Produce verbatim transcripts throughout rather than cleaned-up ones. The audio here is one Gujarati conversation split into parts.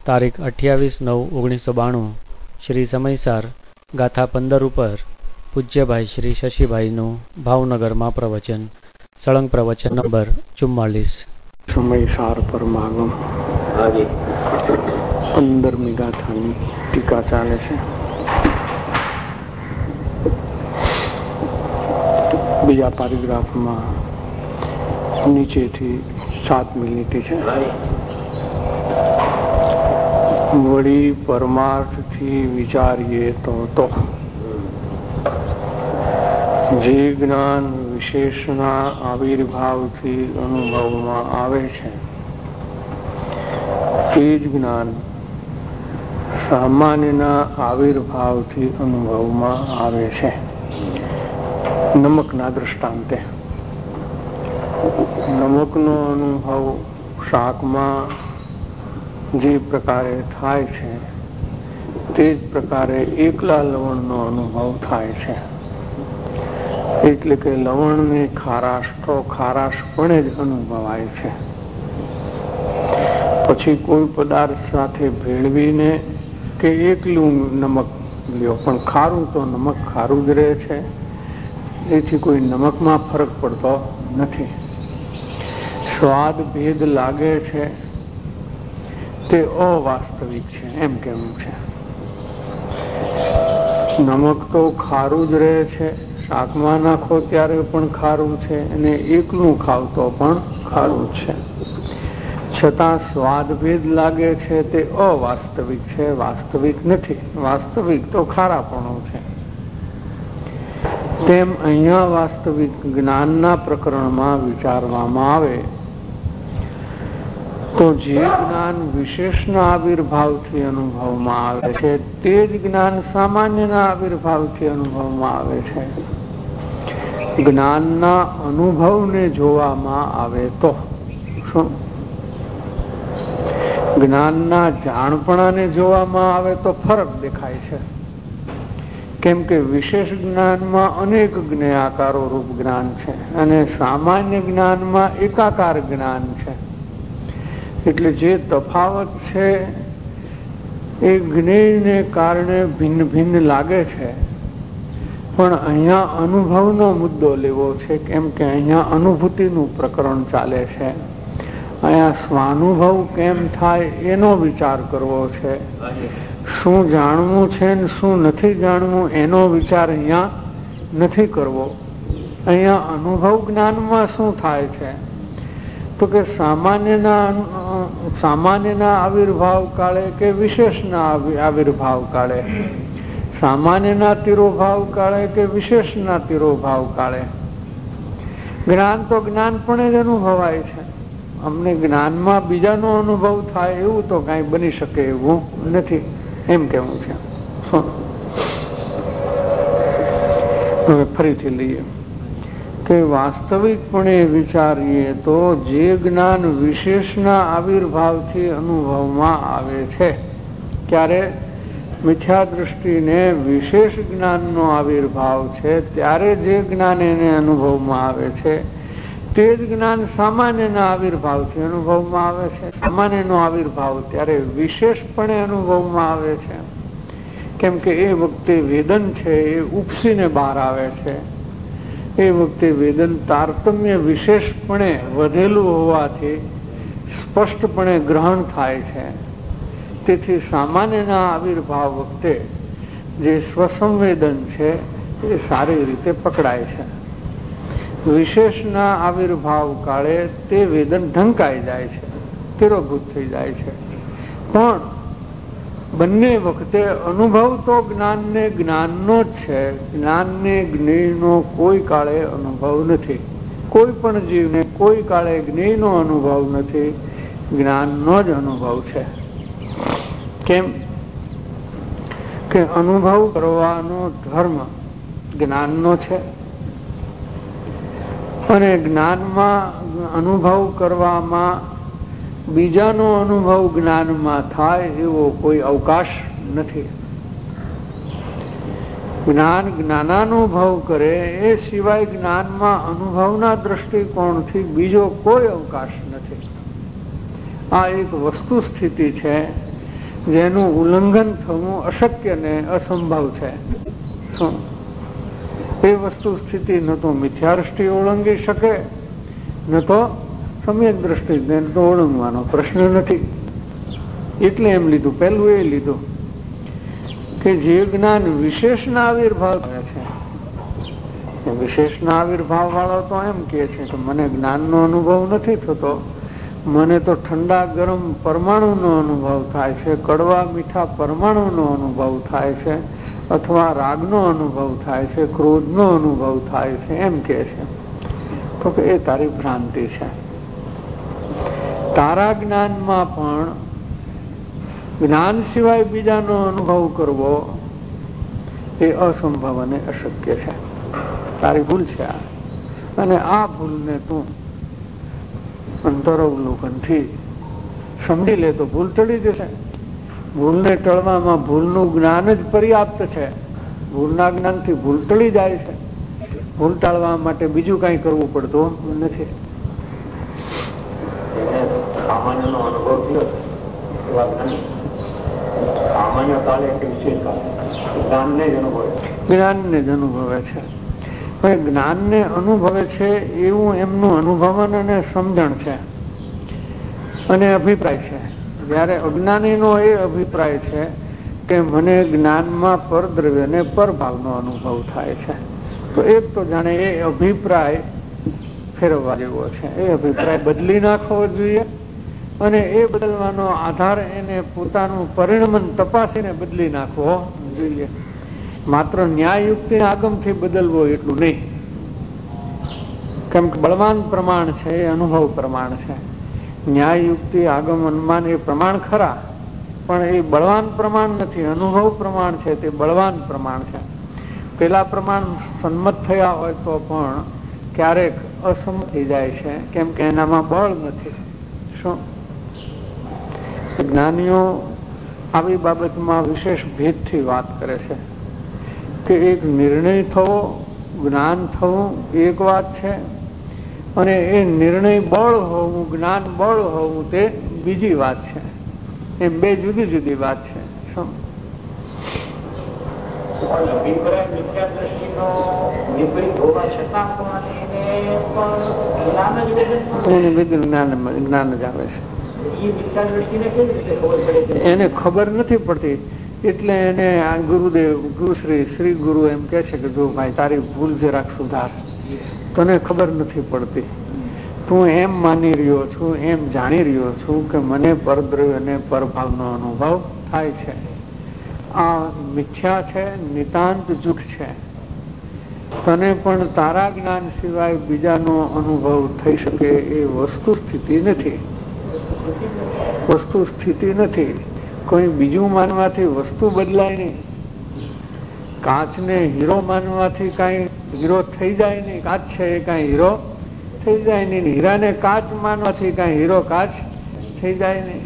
તારીખ અઠ્યાવીસ નવ ઓગણીસો બાણું શ્રી સમયસાર ગાથા પંદર ઉપર પૂજ્યભાઈ શ્રી શશીભાઈનું ભાવનગરમાં પ્રવચન. સળંગ પ્રવચન નંબર ચુમ્માલીસ. સમયસાર પરમાગમ પંદરમી ગાથાની ટીકા ચાલે છે. બીજા પેરેગ્રાફમાં નીચેથી સાતમી લીટી છે. વળી પરમાર્થથી વિચારીએ તો તો જે જ્ઞાન વિશેષના આવિર્ભાવથી અનુભવમાં આવે છે તે જ જ્ઞાન સામાન્યના આવિર્ભાવથી અનુભવમાં આવે છે. નમકના દ્રષ્ટાંતે નમકનો અનુભવ શાકમાં જે પ્રકારે થાય છે તે જ પ્રકારે એકલા લવણનો અનુભવ થાય છે. એટલે કે લવણની ખારાશ તો ખારાશપણે જ અનુભવાય છે. પછી કોઈ પદાર્થ સાથે ભેળવીને કે એકલું નમક લ્યો પણ ખારું તો નમક ખારું જ રહે છે. એથી કોઈ નમકમાં ફરક પડતો નથી. સ્વાદ ભેદ લાગે છે તે અવાસ્તવિક છે એમ કેવું છે. નમક તો ખારું જ રહે છે, શાકમાં નાખો ત્યારે પણ ખારું છે અને એકલું ખાવ તો પણ ખારું છે. છતાં સ્વાદ ભેદ લાગે છે તે અવાસ્તવિક છે, વાસ્તવિક નથી. વાસ્તવિક તો ખારાપણું છે. તેમ અહીંયા વાસ્તવિક જ્ઞાનના પ્રકરણમાં વિચારવામાં આવે તો જે જ્ઞાન વિશેષના આવિર્ભાવથી અનુભવમાં આવે છે તે જ જ્ઞાન સામાન્યના આવિર્ભાવથી અનુભવમાં આવે છે. જ્ઞાનના અનુભવને જોવામાં આવે તો શું? જ્ઞાનના જાણપણાને જોવામાં આવે તો ફરક દેખાય છે. કેમ કે વિશેષ જ્ઞાનમાં અનેક જ્ઞેયાકારો રૂપ જ્ઞાન છે અને સામાન્ય જ્ઞાનમાં એકાકાર જ્ઞાન છે. એટલે જે તફાવત છે એ જ્ઞેયને કારણે ભિન્ન ભિન્ન લાગે છે. પણ અહીંયા અનુભવનો મુદ્દો લેવો છે. કેમ કે અહીંયા અનુભૂતિનું પ્રકરણ ચાલે છે. અહીંયા સ્વાનુભવ કેમ થાય એનો વિચાર કરવો છે. શું જાણવું છે ને શું નથી જાણવું એનો વિચાર અહીંયા નથી કરવો. અહીંયા અનુભવ જ્ઞાનમાં શું થાય છે તો કે સામાન્યના સામાન્યના આવિર્ભાવ કાળે કે વિશેષના આવિર્ભાવ કાળે, સામાન્યના તિરોભાવ કાળે કે વિશેષના તિરોભાવ કાળે જ્ઞાન તો જ્ઞાનપણે જ અનુભવાય છે. અમને જ્ઞાનમાં બીજાનો અનુભવ થાય એવું તો કઈ બની શકે એવું નથી એમ કેવું છે. હવે ફરીથી લઈએ કે વાસ્તવિકપણે વિચારીએ તો જે જ્ઞાન વિશેષના આવિર્ભાવથી અનુભવમાં આવે છે ત્યારે મિથ્યા દૃષ્ટિને વિશેષ જ્ઞાનનો આવિર્ભાવ છે ત્યારે જે જ્ઞાન એને અનુભવમાં આવે છે તે જ જ્ઞાન સામાન્યના આવિર્ભાવથી અનુભવમાં આવે છે. સામાન્યનો આવિર્ભાવ ત્યારે વિશેષપણે અનુભવમાં આવે છે. કેમ કે એ વખતે વેદન છે એ ઉપસીને બહાર આવે છે. એ વખતે વેદન તારતમ્ય વિશેષપણે વધેલું હોવાથી સ્પષ્ટપણે ગ્રહણ થાય છે. તેથી સામાન્યના આવિર્ભાવ વખતે જે સ્વસંવેદન છે એ સારી રીતે પકડાય છે. વિશેષના આવિર્ભાવ કાળે તે વેદન ઢંકાઈ જાય છે, તિરોભૂત થઈ જાય છે. પણ બંને વખતે અનુભવ તો જ્ઞાનને જ્ઞાનનો જ છે. જ્ઞાનને જ્ઞેયનો કોઈ કાળે અનુભવ નથી. કોઈ પણ જીવને કોઈ કાળે જ્ઞેયનો અનુભવ નથી, જ્ઞાનનો જ અનુભવ છે. કેમ કે અનુભવ કરવાનો ધર્મ જ્ઞાનનો છે અને જ્ઞાનમાં અનુભવ કરવામાં બીજાનો અનુભવ જ્ઞાનમાં થાય એવો કોઈ અવકાશ નથી. જ્ઞાન જ્ઞાનાનુભવ કરે એ સિવાય જ્ઞાનમાં અનુભવના દ્રષ્ટિકોણથી બીજો કોઈ અવકાશ નથી. આ એક વસ્તુ સ્થિતિ છે જેનું ઉલ્લંઘન થવું અશક્ય ને અસંભવ છે. શું એ વસ્તુ સ્થિતિ ન તો મિથ્યા દ્રષ્ટિ ઓળંગી શકે, ન તો સમ્યક દ્રષ્ટિ તો ઓળંગવાનો પ્રશ્ન નથી. એટલે એમ લીધું, પહેલું એ લીધું કે જે જ્ઞાન વિશેષના આવિર્ભાવ છે, વિશેષના આવિર્ભાવ વાળો તો એમ કે છે કે મને જ્ઞાનનો અનુભવ નથી થતો, મને તો ઠંડા ગરમ પરમાણુનો અનુભવ થાય છે, કડવા મીઠા પરમાણુનો અનુભવ થાય છે, અથવા રાગનો અનુભવ થાય છે, ક્રોધનો અનુભવ થાય છે, એમ કે છે. તો કે એ તારી ભ્રાંતિ છે. તારા જ્ઞાનમાં પણ જ્ઞાન સિવાય બીજાનો અનુભવ કરવો એ અસંભવ અને અશક્ય છે. તારી ભૂલ છે આ, અને આ ભૂલને તું અંતરવલોકનથી સમજી લે તો ભૂલ ટળી જશે. ભૂલને ટળવામાં ભૂલનું જ્ઞાન જ પર્યાપ્ત છે. ભૂલના જ્ઞાનથી ભૂલ ટળી જાય છે. ભૂલ ટાળવા માટે બીજું કઈ કરવું પડતું નથી. સામાન્યનો અનુભવ થયો સામાન્ય કાળે કે વિશેષ કાળે જ્ઞાનને જ અનુભવે જ્ઞાનને જ અનુભવે છે. જ્ઞાનને અનુભવે છે એવું એમનું અનુભવન અને સમજણ છે અને અભિપ્રાય છે. જયારે અજ્ઞાનીનો એ અભિપ્રાય છે કે મને જ્ઞાનમાં પરદ્રવ્ય અને પરભાવનો અનુભવ થાય છે, તો એક તો જાણે એ અભિપ્રાય ફેરવવા જેવો છે. એ અભિપ્રાય બદલી નાખવો જોઈએ, અને એ બદલવાનો આધાર એને પોતાનું પરિણમન તપાસીને બદલી નાખવો જોઈએ. માત્ર ન્યાયયુક્તિ આગમથી બદલવો એટલું નહીં, કેમ કે બળવાન પ્રમાણ છે એ અનુભવ પ્રમાણ છે. ન્યાયયુક્તિ આગમ અનુમાન એ પ્રમાણ ખરા, પણ એ બળવાન પ્રમાણ નથી. અનુભવ પ્રમાણ છે તે બળવાન પ્રમાણ છે. પેલા પ્રમાણ સંમત થયા હોય તો પણ ક્યારેક અસંમત થઈ જાય છે, કેમ કે એનામાં બળ નથી. શું જ્ઞાનીઓ આવી બાબતમાં વિશેષ ભેદથી વાત કરે છે કે એક નિર્ણય થવો, જ્ઞાન થવું એક વાત છે, અને એ નિર્ણય બળ હોવું, જ્ઞાન બળ હોવું તે બીજી વાત છે. એમ બે જુદી જુદી વાત છે. શું અભિપ્રાય મિથ્યા દ્રષ્ટિનો વિપરીત હોવા છતાં જ્ઞાન જ્ઞાન જ આવે છે. એને ખબર નથી પડતી, એટલે એને આ ગુરુદેવ ગુરુશ્રી શ્રી ગુરુ એમ કે છે કે જો ભાઈ તારી ભૂલ જરાક સુધાર, તને ખબર નથી પડતી. તું એમ માની રહ્યો છું, એમ જાણી રહ્યો છું કે મને પરદ્રવ્ય અને પરભાવનો અનુભવ થાય છે. આ મિથ્યા છે, નિતાંત જુઠ છે. તને પણ તારા જ્ઞાન સિવાય બીજાનો અનુભવ થઈ શકે એ વસ્તુ સ્થિતિ નથી. વસ્તુ સ્થિતિ નથી. કોઈ બીજું માનવાથી વસ્તુ બદલાય નહીં. કાચને હીરો માનવાથી કાંઈ હીરો થઈ જાય નહીં. કાચ છે એ કાંઈ હીરો થઈ જાય નહીં. હીરાને કાચ માનવાથી કાંઈ હીરો કાચ થઈ જાય નહીં.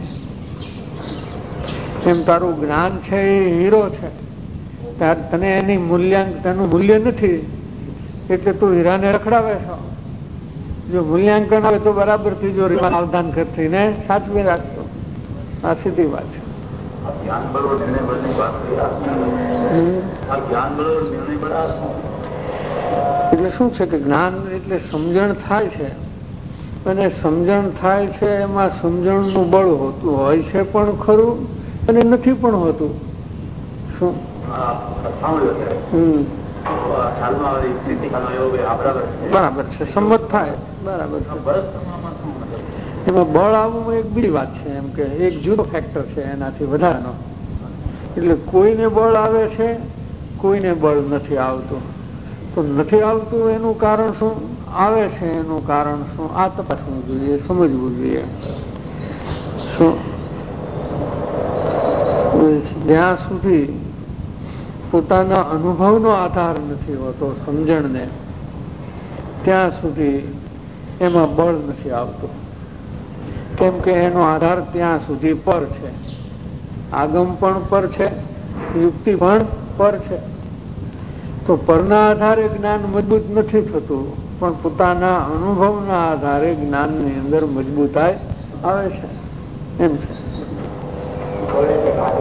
એમ તારું જ્ઞાન છે એ હીરો છે, ત્યારે તને એની મૂલ્યાંક તેનું મૂલ્ય નથી, એટલે તું હીરાને રખડાવે છો. જો મૂલ્યાંકન આવે તો બરાબર તિજોરીમાં સાવધાન થઈને સાચવી રાખશો. આ સીધી વાત છે. એટલે શું છે કે જ્ઞાન એટલે સમજણ થાય છે, અને સમજણ થાય છે એમાં સમજણનું બળ હોતું હોય છે પણ ખરું, અને નથી પણ હોતું. શું હમ બરાબર છે, સંમત થાય બરાબર છે. એમાં બળ આવવું એક બીજી વાત છે, એમ કે એક જુદો ફેક્ટર છે એનાથી વધારાનો. એટલે કોઈને બળ આવે છે, કોઈને બળ નથી આવતું. તો નથી આવતું એનું કારણ શું, આવે છે એનું કારણ શું, આ તપાસવું જોઈએ, સમજવું જોઈએ. શું જ્યાં સુધી પોતાના અનુભવનો આધાર નથી હોતો સમજણને, ત્યાં સુધી એમાં બળ નથી આવતું. કેમ કે એનો આધાર ત્યાં સુધી પર છે. આગમ પણ પર છે, યુક્તિ પણ પર છે. તો પરના આધારે જ્ઞાન મજબૂત નથી થતું, પણ પોતાના અનુભવના આધારે જ્ઞાનની અંદર મજબૂતાઈ આવે છે. એમ છે.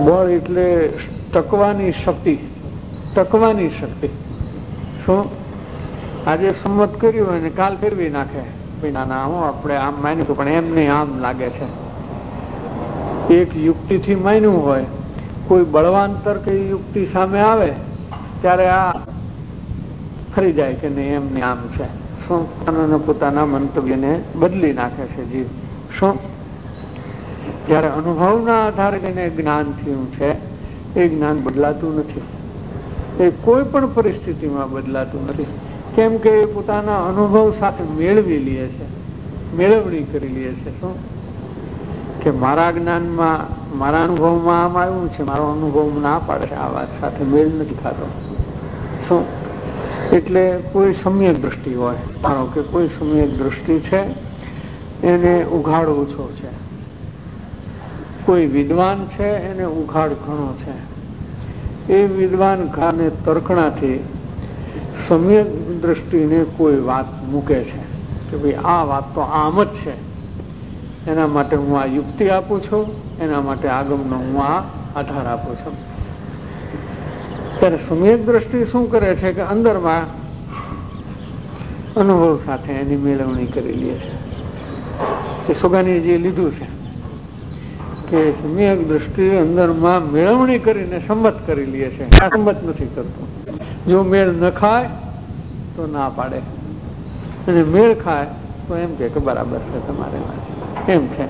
બળ એટલે ટકવાની શક્તિ, ટકવાની શક્તિ. શું આજે સંમત કર્યું અને કાલ ફેરવી નાખે, ના ના હું આપણે આમ માન્યું પણ એમ નહીં, આમ લાગે છે. એક યુક્તિથી માન્યું હોય, કોઈ બળવાન તર્ક યુક્તિ સામે આવે ત્યારે આ ફરી જાય કે નહીં એમ નહીં આમ છે. શું પોતાના મંતવ્યને બદલી નાખે છે જીવ. શું જયારે અનુભવના આધારે જેને જ્ઞાન થયું છે એ જ્ઞાન બદલાતું નથી, એ કોઈ પણ પરિસ્થિતિમાં બદલાતું નથી. કેમ કે એ પોતાના અનુભવ સાથે મેળવી લે છે, મેળવણી કરી લે છે. શું કે મારા જ્ઞાનમાં, મારા અનુભવમાં આમ આવ્યું છે, મારો અનુભવ ના પાડે છે, આ વાત સાથે મેળ નથી ખાતો. શું એટલે કોઈ સમ્યક દ્રષ્ટિ હોય, ધારો કે કોઈ સમ્યક દ્રષ્ટિ છે એને ઉઘાડ ઓછો છે, કોઈ વિદ્વાન છે એને ઉઘાડ ઘણો છે. એ વિદ્વાન ઘાને તર્કણાથી સમ્યક દ્રષ્ટિને કોઈ વાત મૂકે છે કે ભાઈ આ વાત તો આમ જ છે, એના માટે હું આ યુક્તિ આપું છું, એના માટે આગમનો હું આ આધાર આપું છું. ત્યારે સમ્યક દ્રષ્ટિ શું કરે છે કે અંદરમાં અનુભવ સાથે એની મેળવણી કરી લે છે. એ સોગાની જે લીધું છે કે સમ્યક દ્રષ્ટિ અંદરમાં મેળવણી કરીને સંમત કરી લે છે, આ સંમત નથી કરતું. જો મેળ ન ખાય તો ના પાડે, અને મેળ ખાય તો એમ કે બરાબર છે તમારે એમ છે.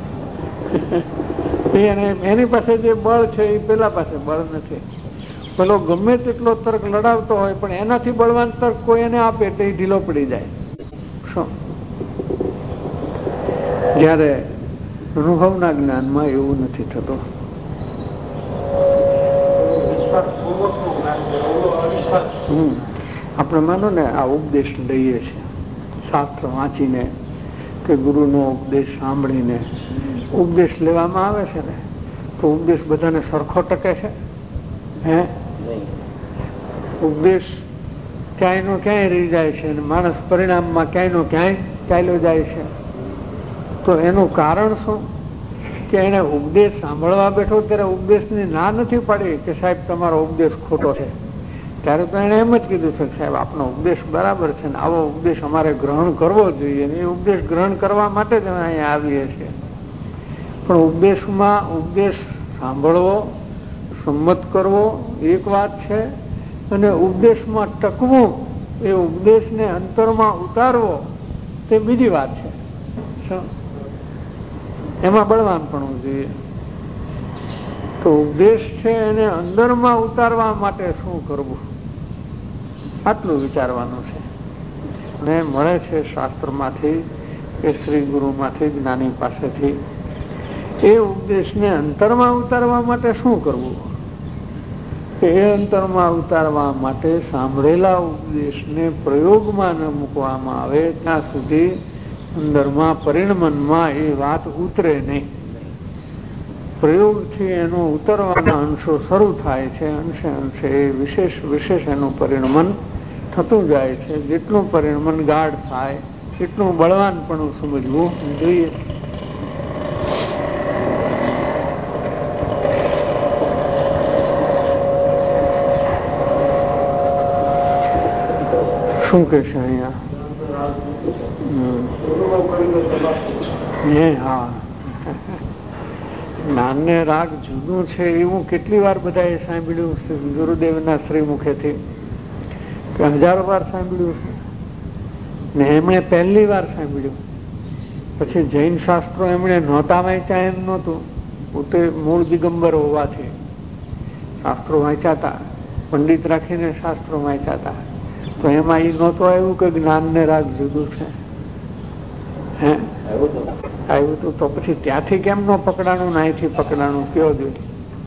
એની પાસે જે બળ છે એ પેલા પાસે બળ નથી. પેલો ગમે તેટલો તર્ક લડાવતો હોય પણ એનાથી બળવાન તર્ક કોઈ એને આપે તો એ ઢીલો પડી જાય. શું જયારે અનુભવના જ્ઞાનમાં એવું નથી થતું. હમ આપણે માનો ને આ ઉપદેશ લઈએ છીએ, શાસ્ત્ર વાંચીને કે ગુરુનો ઉપદેશ સાંભળીને ઉપદેશ લેવામાં આવે છે ને, તો ઉપદેશ બધાને સરખો ટકે છે? હે ઉપદેશ ક્યાંય નો ક્યાંય રહી જાય છે અને માણસ પરિણામમાં ક્યાંય નો ક્યાંય ચાલ્યો જાય છે. તો એનું કારણ શું કે એને ઉપદેશ સાંભળવા બેઠો ત્યારે ઉપદેશની ના નથી પાડી કે સાહેબ તમારો ઉપદેશ ખોટો છે. ત્યારે તો એને એમ જ કીધું છે સાહેબ આપનો ઉપદેશ બરાબર છે ને આવો ઉપદેશ અમારે ગ્રહણ કરવો જોઈએ, એ ઉપદેશ ગ્રહણ કરવા માટે જ અમે અહીંયા આવીએ છીએ. પણ ઉપદેશમાં ઉપદેશ સાંભળવો, સંમત કરવો એક વાત છે, અને ઉપદેશમાં ટકવું, એ ઉપદેશને અંતરમાં ઉતારવો તે બીજી વાત છે. એમાં બળવાન પણ જોઈએ. તો ઉપદેશ છે એને અંદરમાં ઉતારવા માટે શું કરવું, આટલું વિચારવાનું છે. અને મળે છે શાસ્ત્રમાંથી કે શ્રી ગુરુમાંથી, જ્ઞાની પાસેથી. એ ઉપદેશને અંતરમાં ઉતારવા માટે શું કરવું, એ અંતરમાં ઉતારવા માટે સાંભળેલા ઉપદેશને પ્રયોગમાં ન મૂકવામાં આવે ત્યાં સુધી અંદરમાં પરિણમનમાં એ વાત ઉતરે નહીં. પ્રયોગથી એનો ઉતરવાના અંશો શરૂ થાય છે, અંશે અંશે એ વિશેષ વિશેષ એનું પરિણમન થતું જાય છે. જેટલું પરિણમન ગાઢ થાય એટલું બળવાન પણ સમજવું જોઈએ. શું કે છે અહીંયા? હા, જ્ઞાન ને રાગ જુદું છે એવું કેટલી વાર બધાએ સાંભળ્યું છે ગુરુદેવના શ્રી મુખેથી, કે હજારો વાર સાંભળ્યું છે ને એમણે પહેલી વાર સાંભળ્યું. પછી જૈન શાસ્ત્રો એમણે નહોતા વાંચ્યા એમ નહોતું, પોતે મૂળ દિગંબર હોવાથી શાસ્ત્રો વાંચ્યા હતા, પંડિત રાખીને શાસ્ત્રો વાંચ્યા હતા. તો એમાં એ નહોતું આવ્યું કે જ્ઞાન ને રાગ જુદું છે. હે આવ્યું હતું તો પછી ત્યાંથી કેમ ન પકડાણું, ને અહીંથી પકડાણું કયો જોઈએ?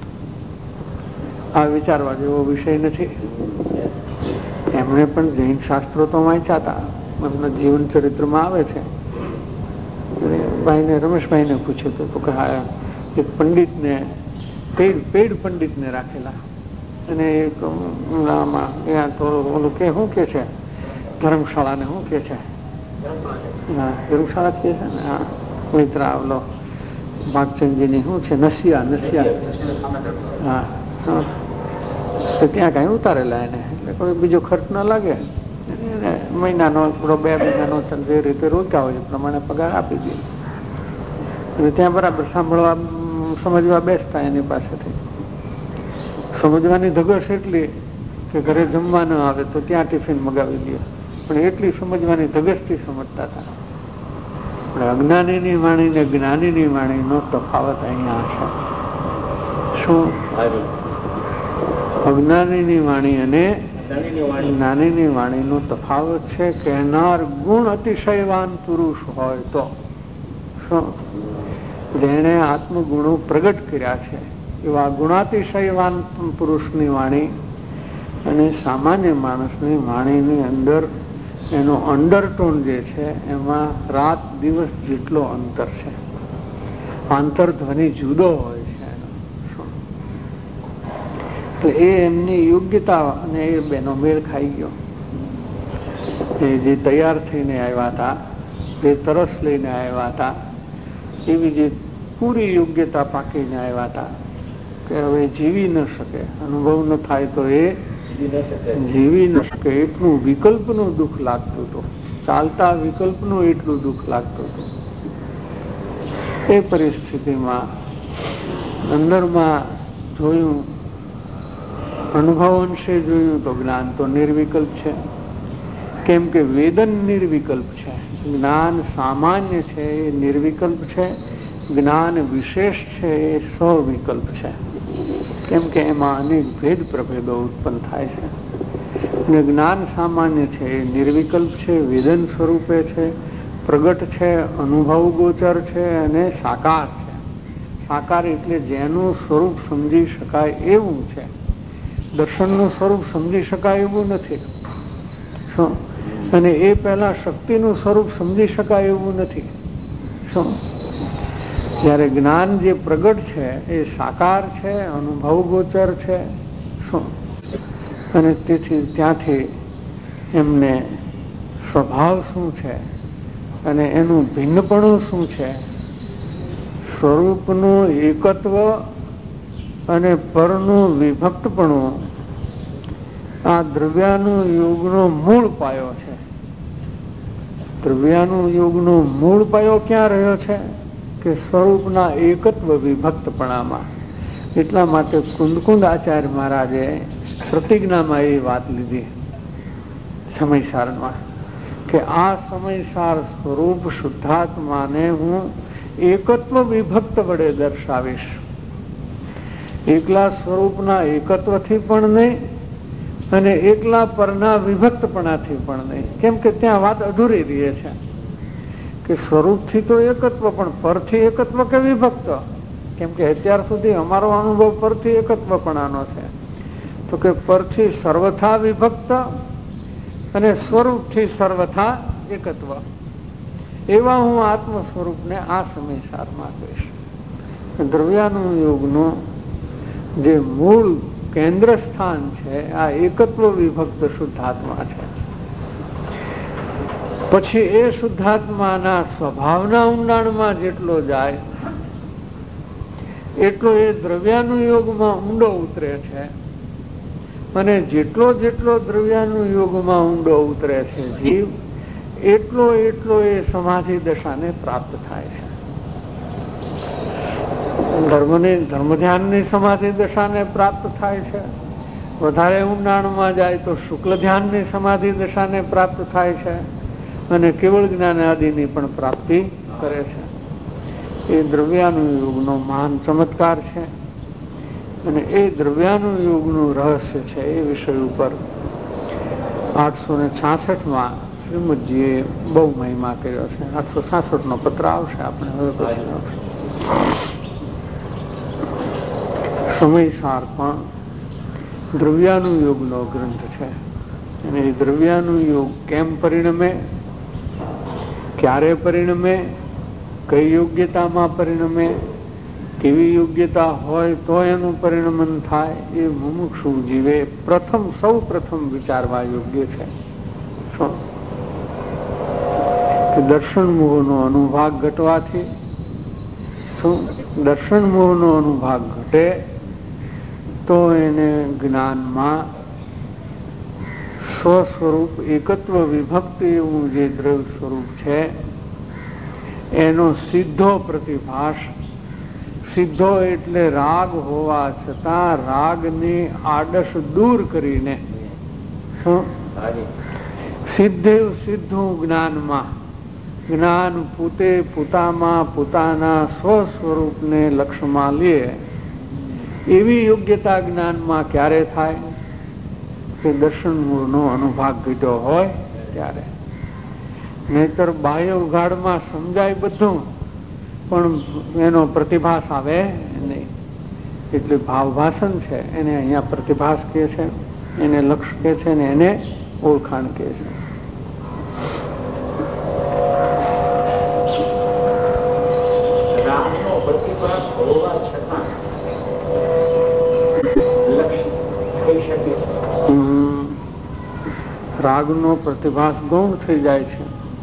આ વિચારવા જેવો વિષય નથી. એમણે પણ જૈન શાસ્ત્રો તો વાંચ્યા હતા, એમના જીવન ચરિત્રમાં આવે છે. ભાઈને રમેશભાઈને પૂછ્યું હતું તો કે હા, એક પંડિતને પેડ પેડ પંડિતને રાખેલા, અને એક ત્યાં તો ઓલું કે શું કે છે ધર્મશાળાને શું કે છે, હા ધર્મશાળા કે છે ને, હા મિત્ર આવલો ભાગચંદજીની શું છે, નસિયા નસિયા હા હા તો ત્યાં કઈ ઉતારેલા એને, એટલે કોઈ બીજો ખર્ચ ના લાગે, મહિનાનો થોડો બે મહિનાનો જે રીતે રોક્યા હોય એ પ્રમાણે પગાર આપી દે. અને ત્યાં બરાબર સાંભળવા સમજવા બેસતા એની પાસેથી. સમજવાની ધગશ એટલી કે ઘરે જમવા ન આવે તો ત્યાં ટિફિન મગાવી દે, પણ એટલી સમજવાની ધગશથી સમજતા હતા. પણ અજ્ઞાનીની વાણી ને જ્ઞાનીની વાણીનો તફાવત અહીંયા છે. શું? અજ્ઞાનીની વાણી અને જ્ઞાનીની વાણીનો તફાવત છે. કહેનાર ગુણ અતિશયવાન પુરુષ હોય તો, શું? જેણે આત્મગુણો પ્રગટ કર્યા છે એવા ગુણાતિશયવાન પુરુષની વાણી અને સામાન્ય માણસની વાણીની અંદર એનો અંડરટોન જે છે એમાં રાત દિવસ જેટલો અંતર છે, આંતરધ્વનિ જુદો હોય છે એનો. તો એ એમની યોગ્યતા અને એ બેનો મેળ ખાઈ ગયો. એ જે તૈયાર થઈને આવ્યા હતા, જે તરસ લઈને આવ્યા હતા, એવી જે પૂરી યોગ્યતા પાકીને આવ્યા હતા કે હવે જીવી ન શકે, અનુભવ ન થાય તો એ જીવી ન શકે એટલું વિકલ્પનું દુઃખ લાગતું હતું, ચાલતા વિકલ્પનું એટલું દુઃખ લાગતું હતું. એ પરિસ્થિતિમાં અંદરમાં જોયું, અનુભવ અંશે જોયું તો જ્ઞાન તો નિર્વિકલ્પ છે, કેમ કે વેદન નિર્વિકલ્પ છે, જ્ઞાન સામાન્ય છે એ નિર્વિકલ્પ છે, જ્ઞાન વિશેષ છે એ સ્વવિકલ્પ છે, કેમ કે એમાં અનેક ભેદ પ્રભેદો ઉત્પન્ન થાય છે. અને જ્ઞાન સામાન્ય છે એ નિર્વિકલ્પ છે, વેદન સ્વરૂપે છે, પ્રગટ છે, અનુભવ ગોચર છે અને સાકાર છે. સાકાર એટલે જેનું સ્વરૂપ સમજી શકાય એવું છે, દર્શનનું સ્વરૂપ સમજી શકાય એવું નથી. શું? અને એ પહેલા શક્તિનું સ્વરૂપ સમજી શકાય એવું નથી. શું? જ્યારે જ્ઞાન જે પ્રગટ છે એ સાકાર છે, અનુભવ ગોચર છે. શું? અને તેથી ત્યાંથી એમને સ્વભાવ શું છે અને એનું ભિન્નપણું શું છે, સ્વરૂપનું એકત્વ અને પરનું વિભક્તપણું, આ દ્રવ્યાનું યોગનો મૂળ પાયો છે. દ્રવ્યાનું યોગનો મૂળ પાયો ક્યાં રહ્યો છે કે સ્વરૂપના એકત્વ વિભક્તપણામાં. એટલા માટે કુંદકુંદ આચાર્ય મહારાજે પ્રતિજ્ઞામાં એ વાત લીધી સમયસારમાં કે આ સમયસાર સ્વરૂપ શુદ્ધાત્માને હું એકત્વ વિભક્ત વડે દર્શાવીશ. એકલા સ્વરૂપના એકત્વથી પણ નહીં અને એકલા પરના વિભક્તપણાથી પણ નહીં, કેમ કે ત્યાં વાત અધૂરી રહે છે કે સ્વરૂપથી તો એકત્વ, પણ પરથી એકત્વ કે વિભક્ત? કેમ કે અત્યાર સુધી અમારો અનુભવ પરથી એકત્વપણાનો છે, તો કે પરથી સર્વથા વિભક્ત અને સ્વરૂપથી સર્વથા એકત્વ. એવા હું આત્મ સ્વરૂપને આ સમયસારમાં કહીશ. દ્રવ્યાનું યોગનું જે મૂળ કેન્દ્ર સ્થાન છે આ એકત્વ વિભક્ત શુદ્ધાત્મા છે. પછી એ શુદ્ધાત્માના સ્વભાવના ઊંડાણમાં જેટલો જાય એટલો એ દ્રવ્યાનું યોગમાં ઊંડો ઉતરે છે, અને જેટલો જેટલો દ્રવ્યાનું યોગમાં ઊંડો ઉતરે છે જીવ, એટલો એટલો એ સમાધિ દશાને પ્રાપ્ત થાય છે. ધર્મની ધર્મ ધ્યાનની સમાધિ દશાને પ્રાપ્ત થાય છે. વધારે ઊંડાણમાં જાય તો શુક્લ ધ્યાનની સમાધિ દશાને પ્રાપ્ત થાય છે, અને કેવળ જ્ઞાન આદિની પણ પ્રાપ્તિ કરે છે. એ દ્રવ્યાનું યોગનો મહાન ચમત્કાર છે, અને એ દ્રવ્યાનું યોગનું રહસ્ય છે એ વિષય ઉપર આઠસો ને છાસઠમાં શ્રીમદજીએ બહુ મહિમા કર્યો છે. આઠસો છાસઠ નો પત્ર આવશે આપણે હવે પછી આવશે. સમયસાર પણ દ્રવ્યાનું યોગનો ગ્રંથ છે, અને એ દ્રવ્યાનું યોગ કેમ પરિણમે, ક્યારે પરિણમે, કઈ યોગ્યતામાં પરિણમે, કેવી યોગ્યતા હોય તો એનું પરિણમન થાય, એ મુમુક્ષુ જીવે પ્રથમ સૌ પ્રથમ વિચારવા યોગ્ય છે. કે દર્શન મોહનો અનુભાગ ઘટવાથી શું દર્શન મોહનો અનુભાગ ઘટે તો એને જ્ઞાનમાં સ્વ સ્વરૂપ એકત્વ વિભક્તિ એવું જે દ્રવ્ય સ્વરૂપ છે એનો સીધો પ્રતિભાસ, સીધો એટલે રાગ હોવા છતાં રાગની આડસ દૂર કરીને શું સિદ્ધે સિદ્ધું જ્ઞાનમાં, જ્ઞાન પોતે પોતામાં પોતાના સ્વ સ્વરૂપને લક્ષ્યમાં લે એવી યોગ્યતા જ્ઞાનમાં ક્યારે થાય કે દર્શન મૂળનો અનુભાગ ઘટ્યો હોય ત્યારે. નહીતર બાહ્ય ઉઘાડમાં સમજાય બધું પણ એનો પ્રતિભાસ આવે નહીં. એટલે ભાવભાષણ છે એને અહીંયા પ્રતિભાસ કહે છે, એને લક્ષ્ય કહે છે ને એને ઓળખાણ કહે છે. રાગનો પ્રતિભાસ હોવા છતાં લક્ષ્ય થઈ શકે. રાગનો પ્રતિભાસ ગૌણ થઈ જાય છે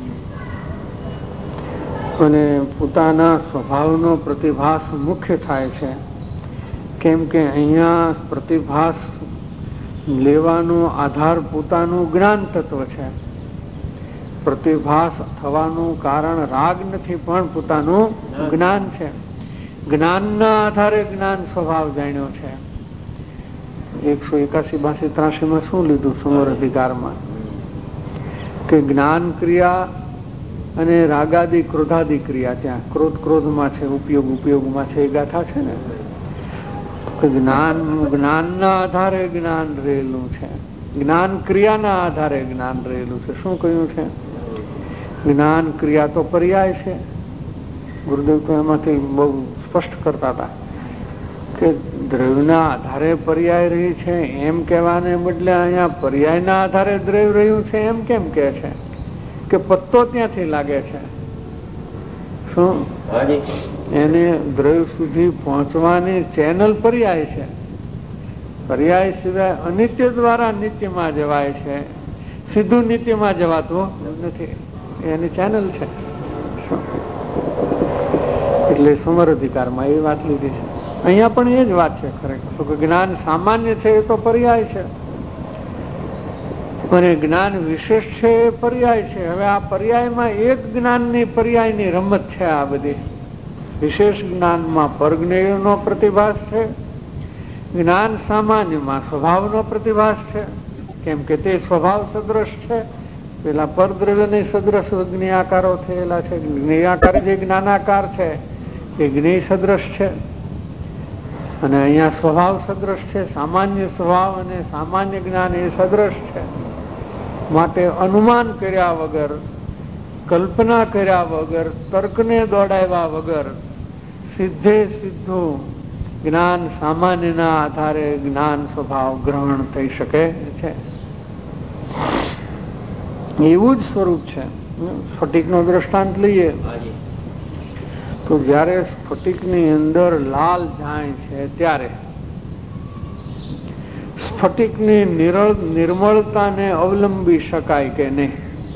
અને પોતાના સ્વભાવનો પ્રતિભાસ મુખ્ય થાય છે. કેમ કે અહીંયા પ્રતિભાસ લેવાનો આધાર પોતાનું જ્ઞાન તત્વ છે. પ્રતિભાસ થવાનું કારણ રાગ નથી પણ પોતાનું જ્ઞાન છે. જ્ઞાનના આધારે જ્ઞાન સ્વભાવ જાણ્યો છે. એકસો એકાસી બાસી ત્રાસી માં શું લીધું સમર અધિકારમાં કે જ્ઞાન ક્રિયા અને રાગાદી ક્રોધાદી ક્રિયા, ત્યાં ક્રોધ ક્રોધમાં છે, ઉપયોગ ઉપયોગમાં છે, એ ગાથા છે ને. જ્ઞાન જ્ઞાનના આધારે જ્ઞાન રહેલું છે, જ્ઞાન ક્રિયાના આધારે જ્ઞાન રહેલું છે. શું કહ્યું છે? જ્ઞાન ક્રિયા તો પર્યાય છે. ગુરુદેવ તો એમાંથી બહુ સ્પષ્ટ કરતા હતા કે દ્રવ્યના આધારે પર્યાય રહી છે એમ કહેવાને બદલે અહીંયા પર્યાયના આધારે દ્રવ્ય રહ્યું છે એમ કેમ કે છે કે પત્તો ત્યાંથી લાગે છે. શું એને દ્રવ્ય સુધી પહોંચવાની ચેનલ પર્યાય છે. પર્યાય સિવાય અનિત્ય દ્વારા નિત્યમાં જવાય છે, સીધું નિત્યમાં જવાતું નથી. એની ચેનલ છે. એટલે સમર અધિકારમાં એ વાત લીધી છે. અહીંયા પણ એ જ વાત છે ખરેખર કે જ્ઞાન સામાન્ય છે એ તો પર્યાય છે અને જ્ઞાન વિશેષ છે એ પર્યાય છે. હવે આ પર્યાયમાં એક જ્ઞાનની પર્યાયની રમત છે. આ બધી વિશેષ જ્ઞાનમાં પરજ્ઞેયનો પ્રતિભાસ છે, જ્ઞાન સામાન્યમાં સ્વભાવનો પ્રતિભાસ છે. કેમ કે તે સ્વભાવ સદ્રશ છે. પેલા પરદ્રવ્યની સદ્રશ જ્ઞેયાકારો થયેલા છે. જ્ઞેયાકાર જે જ્ઞાનાકાર છે એ જ્ઞેય સદ્રશ છે અને અહીંયા સ્વભાવ સદ્રશ છે. સામાન્ય સ્વભાવ અને સામાન્ય જ્ઞાન એ સદ્રશ છે. માટે અનુમાન કર્યા વગર, કલ્પના કર્યા વગર, તર્કને દોડાવ્યા વગર સીધે સીધું જ્ઞાન સામાન્યના આધારે જ્ઞાન સ્વભાવ ગ્રહણ થઈ શકે છે. એવું જ સ્વરૂપ છે. સ્ફટિકનો દ્રષ્ટાંત લઈએ તો જયારે સ્ફટિકની અંદર લાલ જાય છે ત્યારે સ્ફટિકની નિર્મળતાને અવલંબી શકાય કે નહીં?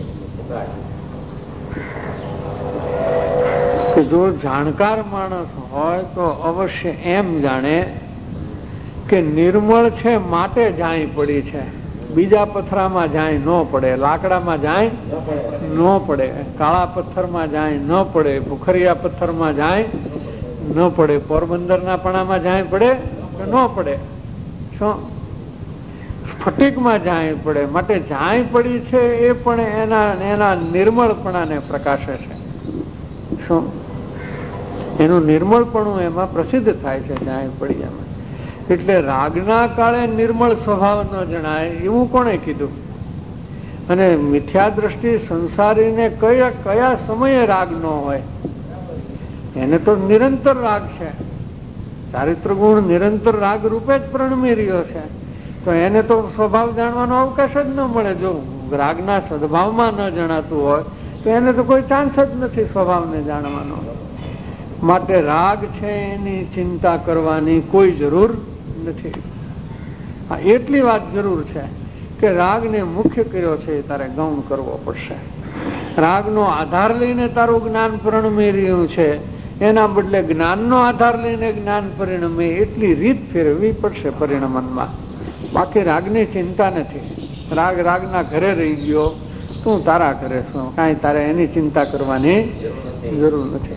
કે જો જાણકાર માણસ હોય તો અવશ્ય એમ જાણે કે નિર્મળ છે માટે જાય પડી છે, બીજા પથ્થરમાં જાય ન પડે, લાકડામાં જાય ન પડે, કાળા પથ્થરમાં જાય ન પડે, ભૂખરિયા પથ્થરમાં જાય ન પડે, પોરબંદરના પણામાં જાય પડે કે ન પડે? શું સ્ફટિકમાં જાય પડે. માટે જાય પડી છે એ પણ એના એના નિર્મળપણાને પ્રકાશે છે. શું એનું નિર્મળપણું એમાં પ્રસિદ્ધ થાય છે જાય પડી એમાં. એટલે રાગના કાળે નિર્મળ સ્વભાવ ન જણાય એવું કોણે કીધું? અને મિથ્યા દ્રષ્ટિ સંસારીને કયા કયા સમયે રાગ ન હોય? એને તો નિરંતર રાગ છે. ચારિત્ર ગુણ નિરંતર રાગ રૂપે જ પ્રણમી રહ્યો છે. તો એને તો સ્વભાવ જાણવાનો અવકાશ જ ન મળે. જો રાગના સદભાવમાં ન જણાતું હોય તો એને તો કોઈ ચાન્સ જ નથી સ્વભાવને જાણવાનો. માટે રાગ છે એની ચિંતા કરવાની કોઈ જરૂર નથી. હા, એટલી વાત જરૂર છે કે રાગને મુખ્ય કર્યો છે એ તારે ગૌણ કરવો પડશે. રાગનો આધાર લઈને તારું જ્ઞાન પ્રણમી રહ્યું છે એના બદલે જ્ઞાનનો આધાર લઈને જ્ઞાન પરિણમે એટલી રીત ફેરવવી પડશે પરિણમનમાં. બાકી રાગની ચિંતા નથી. રાગ રાગના ઘરે રહી ગયો, તું તારા ઘરે શું, કાંઈ તારે એની ચિંતા કરવાની જરૂર નથી.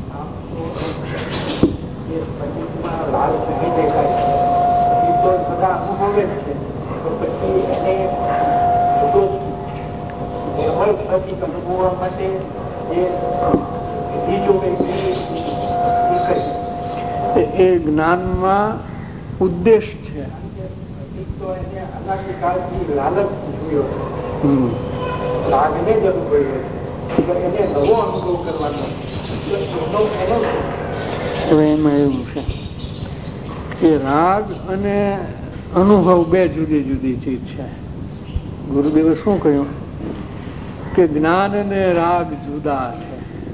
એ જ્ઞાનમાં ઉદ્દેશ છે. રાગને જ અનુભવ્યો એને નવો અનુભવ કરવાનો. હવે એમાં એવું છે કે રાગ અને અનુભવ બે જુદી જુદી ચીજ છે. ગુરુદેવે શું કહ્યું કે જ્ઞાન અને રાગ જુદા છે.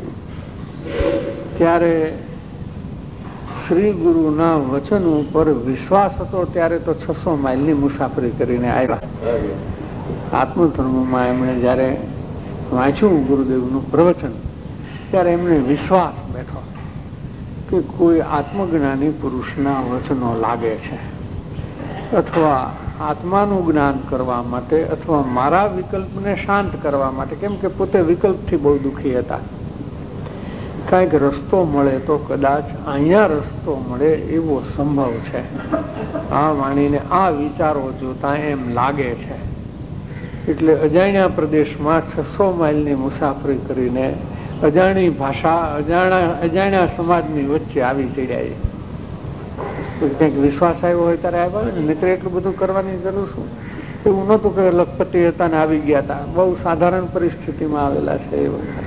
ત્યારે શ્રી ગુરુના વચન ઉપર વિશ્વાસ હતો ત્યારે તો છસો માઇલની મુસાફરી કરીને આવ્યા. આત્મધર્મમાં એમણે જયારે વાંચ્યું ગુરુદેવનું પ્રવચન ત્યારે એમને વિશ્વાસ બેઠો કે કોઈ આત્મજ્ઞાની પુરુષના વચનો લાગે છે, અથવા આત્માનું જ્ઞાન કરવા માટે અથવા મારા વિકલ્પને શાંત કરવા માટે. કેમ કે પોતે વિકલ્પથી બહુ દુઃખી હતા. કાંઈક રસ્તો મળે તો કદાચ અહીંયા રસ્તો મળે એવો સંભવ છે. આ વાણીને આ વિચારો જોતા એમ લાગે છે. એટલે અજાણ્યા પ્રદેશમાં છસો માઇલની મુસાફરી કરીને અજાણી ભાષા અજાણ્યા અજાણ્યા સમાજની વચ્ચે આવી ચડ્યા. કંઈક વિશ્વાસ આવ્યો હોય ત્યારે આવ્યા ને, નહીતર એટલું બધું કરવાની જરૂર શું? એવું નહોતું કે લખપતિ હતા ને આવી ગયા હતા. બહુ સાધારણ પરિસ્થિતિમાં આવેલા છે એ વખત.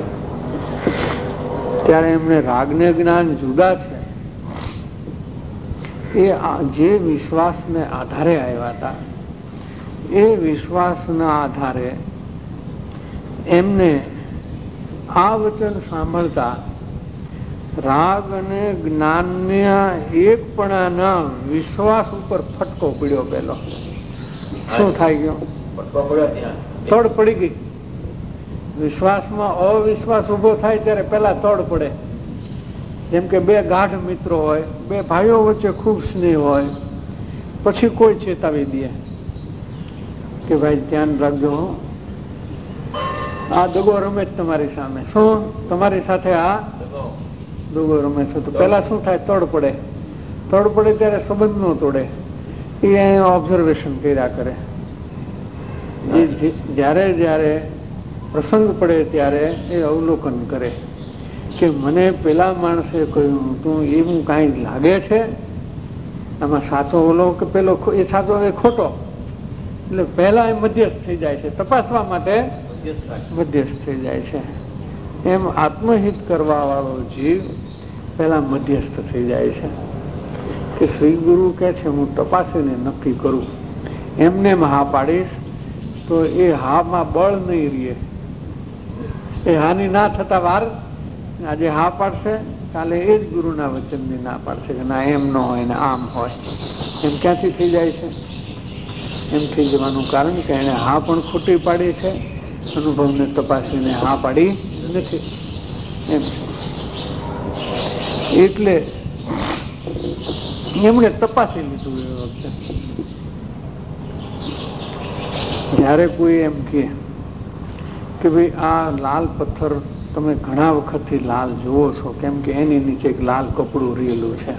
ત્યારે એમને રાગને જ્ઞાન જુદા છે. એ જે વિશ્વાસને આધારે આવ્યા હતા એ વિશ્વાસના આધારે એમને આ વચન સાંભળતા રાગ અને જ્ઞાનના એકપણાના વિશ્વાસ ઉપર ફટકો પડ્યો. પેલો શું થાય ગયો? તોડ પડી ગઈ. વિશ્વાસમાં અવિશ્વાસ ઉભો થાય ત્યારે પેલા તોડ પડે. જેમ કે બે ગાઢ મિત્રો હોય, બે ભાઈઓ વચ્ચે ખૂબ સ્નેહ હોય, પછી કોઈ ચેતાવી દે કે ભાઈ ધ્યાન રાખજો, આ દગો રમે જ તમારી સામે. શું તમારી સાથે આ દગો રમે છે? તો પેલા શું થાય? તોડ પડે. તોડ પડે ત્યારે સંબંધ નો તોડે, એ ઓબ્ઝર્વેશન કર્યા કરે. જયારે જયારે પ્રસંગ પડે ત્યારે એ અવલોકન કરે કે મને પેલા માણસે કહ્યું તું એવું કાંઈ લાગે છે, આમાં સાચો ઓલો કે પેલો એ સાચો એ ખોટો. એટલે પહેલા એ મધ્યસ્થ થઈ જાય છે, તપાસવા માટે મધ્યસ્થ થઈ જાય છે. એમ આત્મહિત કરવા વાળો જીવ પહેલા મધ્યસ્થ થઈ જાય છે કે શ્રી ગુરુ કહે છે હું તપાસીને નક્કી કરું. એમને હા પાડીશ તો એ હામાં બળ નહીં રહે. એ હાની ના થતા વાર આજે હા પાડશે, કાલે એ જ ગુરુના વચનની ના પાડશે કે ના એમ ન હોય ને આમ હોય. એમ ક્યાંથી થઈ જાય છે? એમ થઈ જવાનું કારણ કે એને હા પણ ખોટી પાડી છે, અનુભવને તપાસીને હા પાડી નથી. એમ એટલે એમણે તપાસી લીધું. એ વખતે જયારે કોઈ એમ કે કે ભાઈ આ લાલ પથ્થર તમે ઘણા વખતથી લાલ જુઓ છો, કેમ કે એની નીચે એક લાલ કપડું રેલું છે,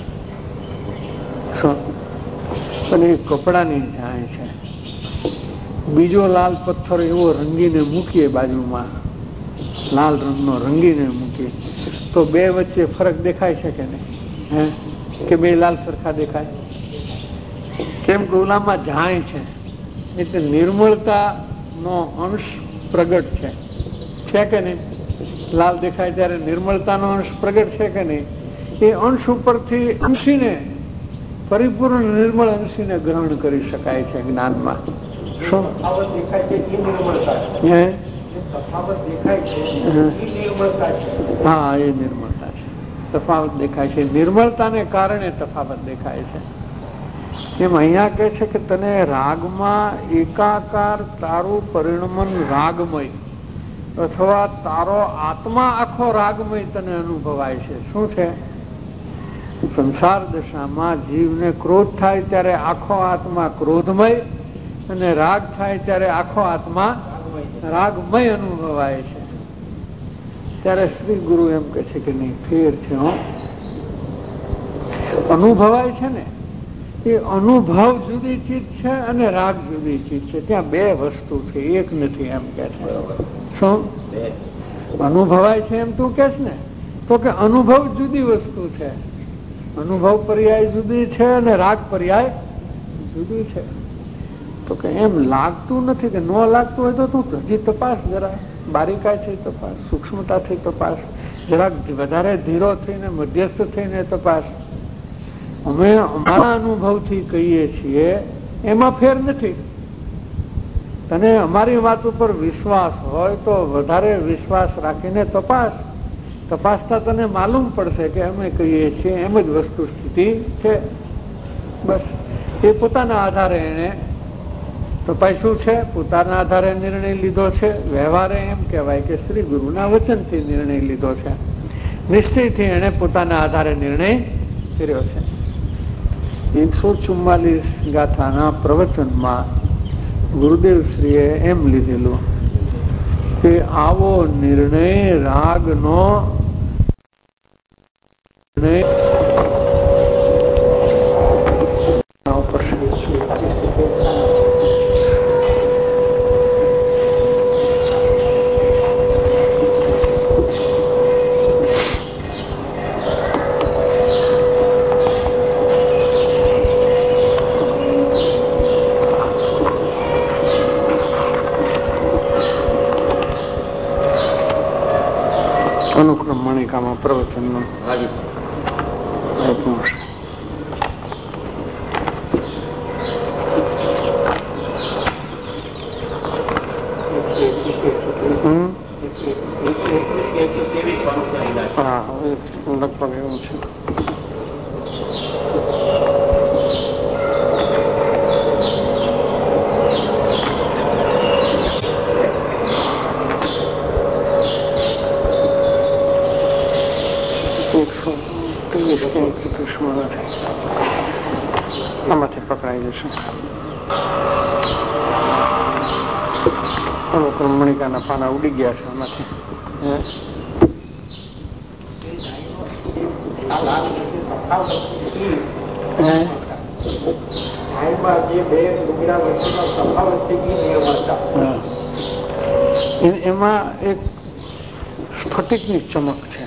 પણ એ કપડાની જાય છે. બીજો લાલ પથ્થર એવો રંગીને મૂકીએ બાજુમાં, લાલ રંગનો રંગીને મૂકીએ તો બે વચ્ચે ફરક દેખાય છે કે નહીં? હે કે બે લાલ સરખા દેખાય? કેમ કે ઓલામાં જાય છે એટલે નિર્મળતા નો અંશ પ્રગટ છે. છે કે નહીં? લાલ દેખાય ત્યારે નિર્મળતાનો અંશ પ્રગટ છે કે નહીં? એ અંશ ઉપરથી અંશીને પરિપૂર્ણ નિર્મળ અંશીને ગ્રહણ કરી શકાય છે જ્ઞાનમાં. શું દેખાય છે? હે તફાવત દેખાય છે, નિર્મળતા છે. હા, એ નિર્મળતા છે. તફાવત દેખાય છે, નિર્મળતાને કારણે તફાવત દેખાય છે. એમ અહીંયા કહે છે કે તને રાગમાં એકાકાર તારું પરિણમન રાગમય અથવા તારો આત્મા આખો રાગમય તને અનુભવાય છે. શું છે? સંસાર દશામાં જીવને ક્રોધ થાય ત્યારે આખો આત્મા ક્રોધમય, અને રાગ થાય ત્યારે આખો આત્મા રાગમય અનુભવાય છે. ત્યારે શ્રી ગુરુ એમ કે છે કે નહીં, ફેર છે. હો, અનુભવાય છે ને એ અનુભવ જુદી ચીજ છે અને રાગ જુદી ચીજ છે. ત્યાં બે વસ્તુ છે, એક નથી એમ કે છે. શું અનુભવાય છે એમ તું કેસ ને? તો કે અનુભવ જુદી વસ્તુ છે. અનુભવ પર્યાય જુદી છે અને રાગ પર્યાય જુદી છે. તો કે એમ લાગતું નથી કે ન લાગતું હોય તો તું હજી તપાસ, જરા બારીકાઈથી તપાસ, સૂક્ષ્મતાથી તપાસ, જરાક વધારે ધીરો થઈને મધ્યસ્થ થઈને તપાસ. અમે અમારા અનુભવથી કહીએ છીએ, એમાં ફેર નથી. તને અમારી વાત ઉપર વિશ્વાસ હોય તો વધારે વિશ્વાસ રાખીને તપાસ. તપાસતા તને માલુમ પડશે કે અમે કહીએ છીએ એમ જ વસ્તુ સ્થિતિ છે. બસ એ પોતાના આધારે એને તપાસ્યું છે, પોતાના આધારે નિર્ણય લીધો છે. વ્યવહારે એમ કહેવાય કે શ્રી ગુરુના વચનથી નિર્ણય લીધો છે, નિશ્ચયથી એને પોતાના આધારે નિર્ણય કર્યો છે. એકસો ચુમ્માલીસ ગાથાના પ્રવચનમાં ગુરુદેવશ્રીએ એમ લીધેલું કે આવો નિર્ણય રાગનો અનુક્રમ મણિકામાં પ્રવચનનો હા લગભગ એવું છે. આમાંથી પકડાઈ જશે. અનુક્રમ મણિકાના પાના ઉડી ગયા છે આમાંથી. એમાં એક સ્ફટિકની ચમક છે.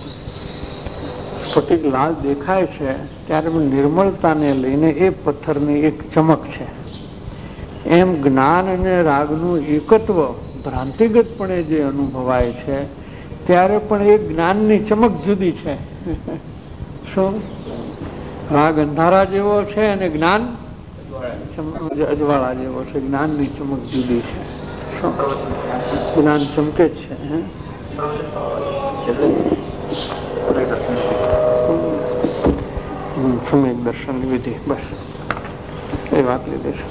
સ્ફટિક લાલ દેખાય છે ત્યારે નિર્મળતાને લઈને એ પથ્થરની એક ચમક છે. એમ જ્ઞાન અને રાગનું એકત્વ ભ્રાંતિગતપણે જે અનુભવાય છે ત્યારે પણ એ જ્ઞાનની ચમક જુદી છે. શું? રાગ અંધારા જેવો છે અને જ્ઞાન અજવાળા જેવો છે. જ્ઞાનની ચમક જુદી છે. શું? જ્ઞાન ચમકે જ છે. સમ્યક દર્શનની વિધિ, બસ એ વાત લીધી છે.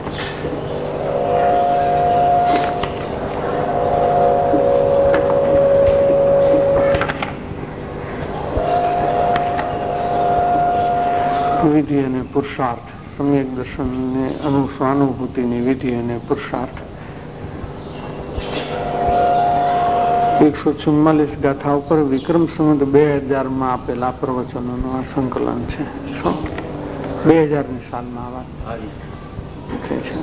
વિધિ અને પુરુષાર્થ, સમ્યક દર્શન ને અનુસ્વાનુભૂતિની વિધિ અને પુરુષાર્થ. એકસો ચુમ્માલીસ ગાથા ઉપર વિક્રમ સંવત બે હજાર માં આપેલા પ્રવચનોનું આ સંકલન છે. શું? બે હજાર ની સાલમાં આ વાત થઈ છે.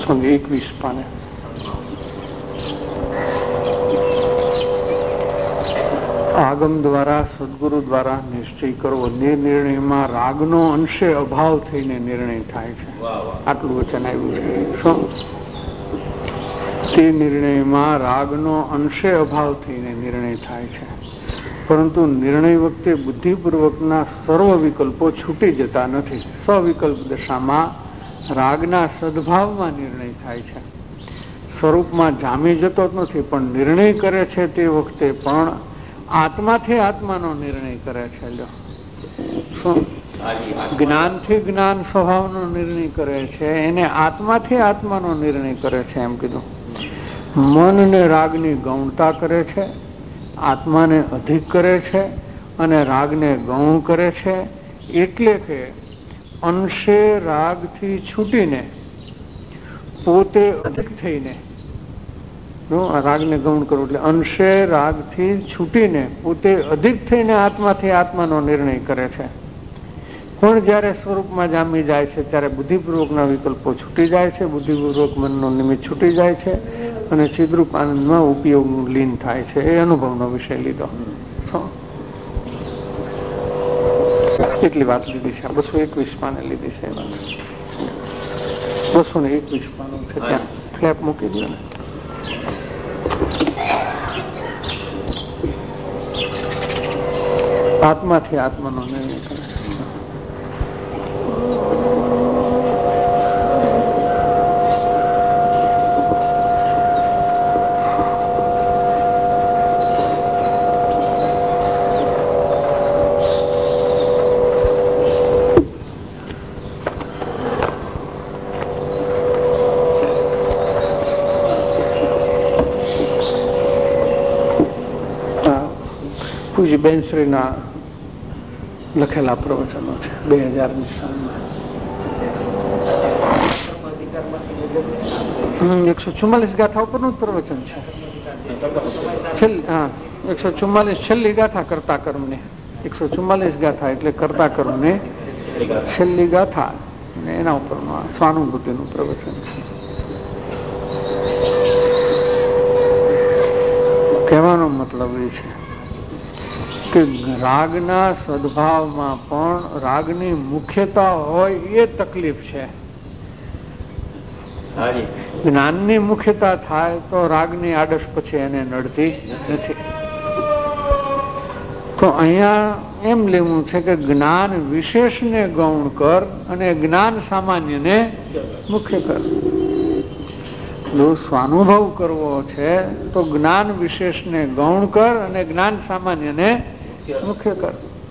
બસો એકવીસ પાને આગમ દ્વારા સદગુરુ દ્વારા નિશ્ચય કરવો, નિર્ણયમાં રાગનો અંશે અભાવ થઈને નિર્ણય થાય છે. આટલું વચન આવ્યું છે. શું? તે નિર્ણયમાં રાગનો અંશે અભાવ થઈને નિર્ણય થાય છે, પરંતુ નિર્ણય વખતે બુદ્ધિપૂર્વકના સર્વ વિકલ્પો છૂટી જતા નથી. સવિકલ્પ દશામાં રાગના સદભાવમાં નિર્ણય થાય છે. સ્વરૂપમાં જામી જતો જ નથી, પણ નિર્ણય કરે છે તે વખતે પણ આત્માથી આત્માનો નિર્ણય કરે છે. લ્યો, શું? જ્ઞાનથી જ્ઞાન સ્વભાવનો નિર્ણય કરે છે, એને આત્માથી આત્માનો નિર્ણય કરે છે. એમ કીધું. મનને રાગની ગૌણતા કરે છે, આત્માને અધિક કરે છે અને રાગને ગૌણ કરે છે. એટલે કે અંશે રાગથી છૂટીને પોતે અધિક થઈને, રાગને ગૌણ કરવું એટલે અંશે રાગથી છૂટીને પોતે અધિક થઈને આત્માથી આત્માનો નિર્ણય કરે છે. પણ જયારે સ્વરૂપમાં જામી જાય છે ત્યારે બુદ્ધિપૂર્વકના વિકલ્પો છૂટી જાય છે, બુદ્ધિપૂર્વક મનનો નિમિત્ત છૂટી જાય છે અને ચિદ્રૂપ આનંદમાં ઉપયોગ લીન થાય છે. એ અનુભવનો વિષય લીધો. કેટલી વાત લીધી છે? બસો એકવીસ પાને લીધી છે. બસો ને એકવીસ પાનું છે. ત્યાં ફ્લેપ મૂકી દો ને. આત્માથી આત્માનો નિર્ણય કરે. બેનશ્રીના લખેલા પ્રવચનો છે બે હજાર ની સાલમાં. એકસો ચુમ્માલીસ ગાથા ઉપરનું જ પ્રવચન છે. હા, એકસો ચુમ્માલીસ છેલ્લી ગાથા કરતા કર્મની. એકસો ચુમ્માલીસ ગાથા એટલે કરતા કર્મની છેલ્લી ગાથા, અને એના ઉપરનું સ્વાનુભૂતિનું પ્રવચન છે. કહેવાનો મતલબ એ છે કે રાગના સદભાવમાં પણ રાગની મુખ્યતા હોય એ તકલીફ છે. જ્ઞાનની મુખ્યતા થાય તો રાગની આડસ પછી એને નડતી નથી. તો અહીંયા એમ લેવું છે કે જ્ઞાન વિશેષને ગૌણ કર અને જ્ઞાન સામાન્યને મુખ્ય કર. જો સ્વાનુભવ કરવો છે તો જ્ઞાન વિશેષને ગૌણ કર અને જ્ઞાન સામાન્યને મુખ્ય કર.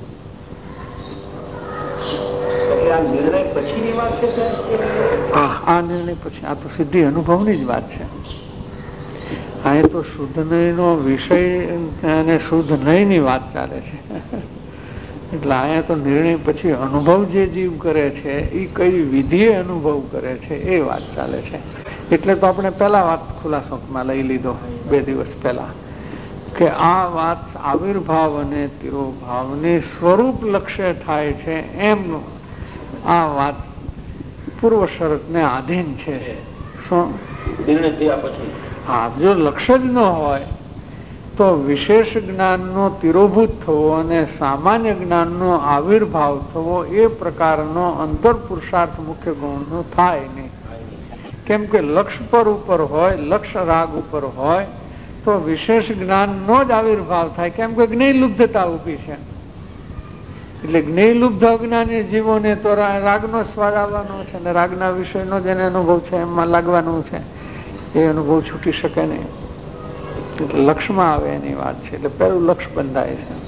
આ નિર્ણય પછી, આ તો સીધી અનુભવની જ વાત છે. અહીં તો શુદ્ધ નયનો વિષય અને શુદ્ધ નયની વાત ચાલે છે. એટલે અહીંયા તો નિર્ણય પછી અનુભવ જે જીવ કરે છે એ કઈ વિધિએ અનુભવ કરે છે એ વાત ચાલે છે. એટલે તો આપણે પેલા વાત ખુલાસોમાં લઈ લીધો બે દિવસ પહેલા કે આ વાત આવિર્ભાવ અને તિરોભાવની સ્વરૂપ લક્ષ્ય થાય છે એમનું આ વાત પૂર્વ શરતને આધીન છે. શું? હા, જો લક્ષ્ય જ ન હોય તો વિશેષ જ્ઞાનનો તિરોભૂત થવો અને સામાન્ય જ્ઞાનનો આવિર્ભાવ થવો એ પ્રકારનો અંતર પુરુષાર્થ મુખ્ય ગુણનો થાય નહીં. કેમ કે લક્ષ પર ઉપર હોય, લક્ષ રાગ ઉપર હોય તો વિશેષ જ્ઞાનનો જ આવિર્ભાવ થાય. કેમ કે જ્ઞેયલુબ્ધતા ઉભી છે. એટલે જ્ઞેયલુબ્ધ અજ્ઞાની જીવોને તો રાગનો સ્વાદ આવવાનો છે અને રાગના વિષયનો જેને અનુભવ છે એમાં લાગવાનું છે. એ અનુભવ છૂટી શકે નહીં. એટલે લક્ષમાં આવે એની વાત છે. એટલે પેલું લક્ષ બંધાય છે.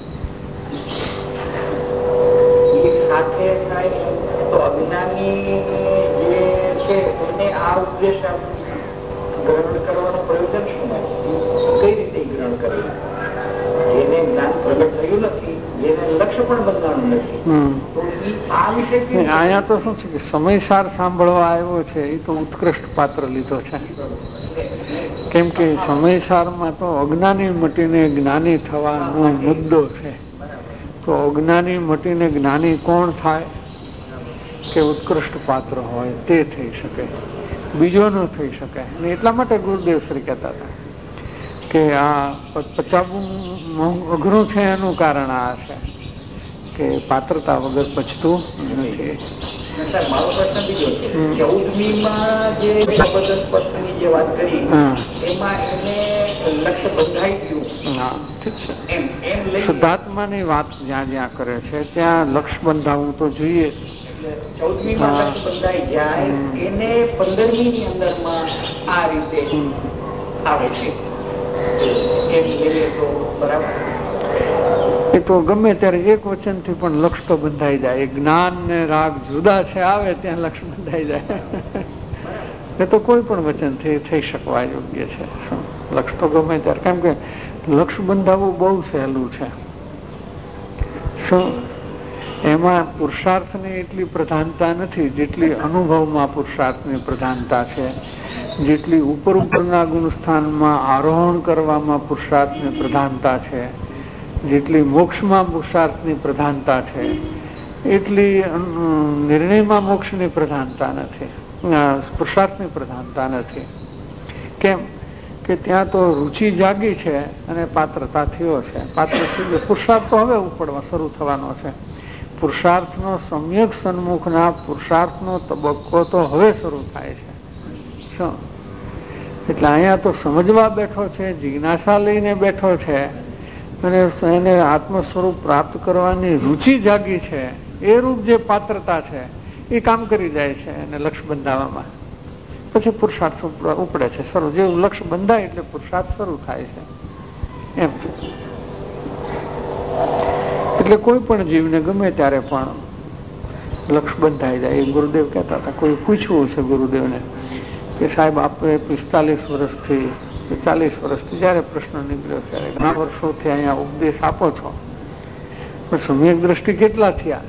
સાથે થાય તો અજ્ઞાની જે છે એને આ ઉપદેશ ગ્રહણ કરવાનું પ્રયોજન શું? કઈ રીતે ગ્રહણ કરવું? જેને જ્ઞાન પ્રગટ થયું નથી, જેને લક્ષ્ય પણ બંધાણું નથી, તો આ વિશે અહીંયા તો શું છે કે સમયસાર સાંભળવા આવ્યો છે એ તો ઉત્કૃષ્ટ પાત્ર લીધો છે. કેમ કે સમયસારમાં તો અજ્ઞાની મટીને જ્ઞાની થવાનો મુદ્દો છે. તો અજ્ઞાની મટીને જ્ઞાની કોણ થાય? કે ઉત્કૃષ્ટ પાત્ર હોય તે થઈ શકે. બીજો ન થઈ શકે. અને એટલા માટે ગુરુદેવ શ્રી કહેતા હતા કે આ પચાવવું અઘરું છે એનું કારણ આ છે કે પાત્રતા વગર પચતું નથી. મારો પ્રશ્ન બીજો છે, ચૌદમીમાં જે જબરદસ્ત પત્ની જે વાત કરી એમાં એને લક્ષ્ય બંધાઈ ગયું. હા, ઠીક છે. એમ એમ શુદ્ધાત્માની વાત જ્યાં જ્યાં કરે છે ત્યાં લક્ષ્ય બંધાવવું તો જોઈએ. ચૌદમીમાં લક્ષ્ય બંધાઈ જાય એને પંદરમી ની અંદરમાં આ રીતે આવે છે. એ તો ગમે ત્યારે એક વચન થી પણ લક્ષ તો બંધાઈ જાય. જ્ઞાન ને રાગ જુદા છે આવે ત્યાં લક્ષ બંધાઈ જાય. એ તો કોઈ પણ વચન થી થઈ શકવા યોગ્ય છે. લક્ષ તો ગમે ત્યારે, કેમ કે લક્ષ બંધાવવું બહુ સહેલું છે. શું એમાં પુરુષાર્થની એટલી પ્રધાનતા નથી જેટલી અનુભવમાં પુરુષાર્થની પ્રધાનતા છે, જેટલી ઉપર ઉપરના ગુણસ્થાનમાં આરોહણ કરવામાં પુરુષાર્થની પ્રધાનતા છે, જેટલી મોક્ષમાં પુરુષાર્થની પ્રધાનતા છે, એટલી નિર્ણયમાં મોક્ષની પ્રધાનતા નથી, પુરુષાર્થની પ્રધાનતા નથી. કેમ કે ત્યાં તો રુચિ જાગી છે અને પાત્રતા થયો છે. પાત્ર થઈ પુરુષાર્થ તો હવે ઉપડવા શરૂ થવાનો છે. પુરુષાર્થનો સમ્યક સન્મુખના પુરુષાર્થનો તબક્કો તો હવે શરૂ થાય છે. શું એટલે અહીંયા તો સમજવા બેઠો છે, જિજ્ઞાસા લઈને બેઠો છે અને એને આત્મ સ્વરૂપ પ્રાપ્ત કરવાની રુચિ જાગી છે. એ રૂપ જે પાત્રતા છે એ કામ કરી જાય છે અને લક્ષ્ય બંધાવવામાં. પછી પુરુષાર્થ ઉપડે છે શરૂ. જેવું લક્ષ્ય બંધાય એટલે પુરુષાર્થ શરૂ થાય છે એમ. એટલે કોઈ પણ જીવને ગમે ત્યારે પણ લક્ષ્ય બંધાઈ જાય. એ ગુરુદેવ કહેતા હતા. કોઈ પૂછવું છે ગુરુદેવને કે સાહેબ આપણે પિસ્તાલીસ વર્ષથી ચાલીસ વર્ષથી જયારે પ્રશ્ન નીકળ્યો ત્યારે ઘણા વર્ષોથી અહીંયા ઉપદેશ આપો છો, પણ સમ્યક દ્રષ્ટિ કેટલા થયા?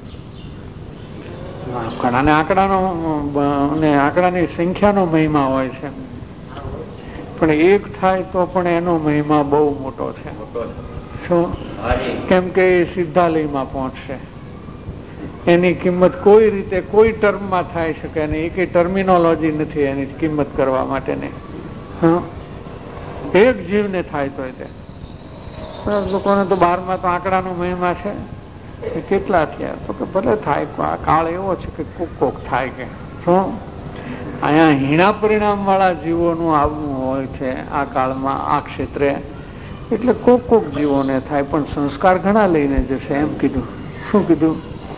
ઘણાને આંકડાનો અને આંકડાની સંખ્યાનો મહિમા હોય છે, પણ એક થાય તો પણ એનો મહિમા બહુ મોટો છે. શું? કેમ કે એ સિદ્ધાલયમાં પહોંચશે. એની કિંમત કોઈ રીતે કોઈ ટર્મમાં થાય શકે નહીં. એ કઈ ટર્મિનોલોજી નથી એની કિંમત કરવા માટેની. હા, એક જીવને થાય તો તે લોકોને તો બહારમાં તો આંકડાનો મહિમા છે કે કેટલા થયા, તો કે ભલે થાય. કાળ એવો છે કે કોક કોક થાય કે શું. અહીંયા હીણા પરિણામ વાળા જીવોનું આવવું હોય છે આ કાળમાં આ ક્ષેત્રે, એટલે કોક કોક જીવોને થાય. પણ સંસ્કાર ઘણા લઈને જશે એમ કીધું. શું કીધું?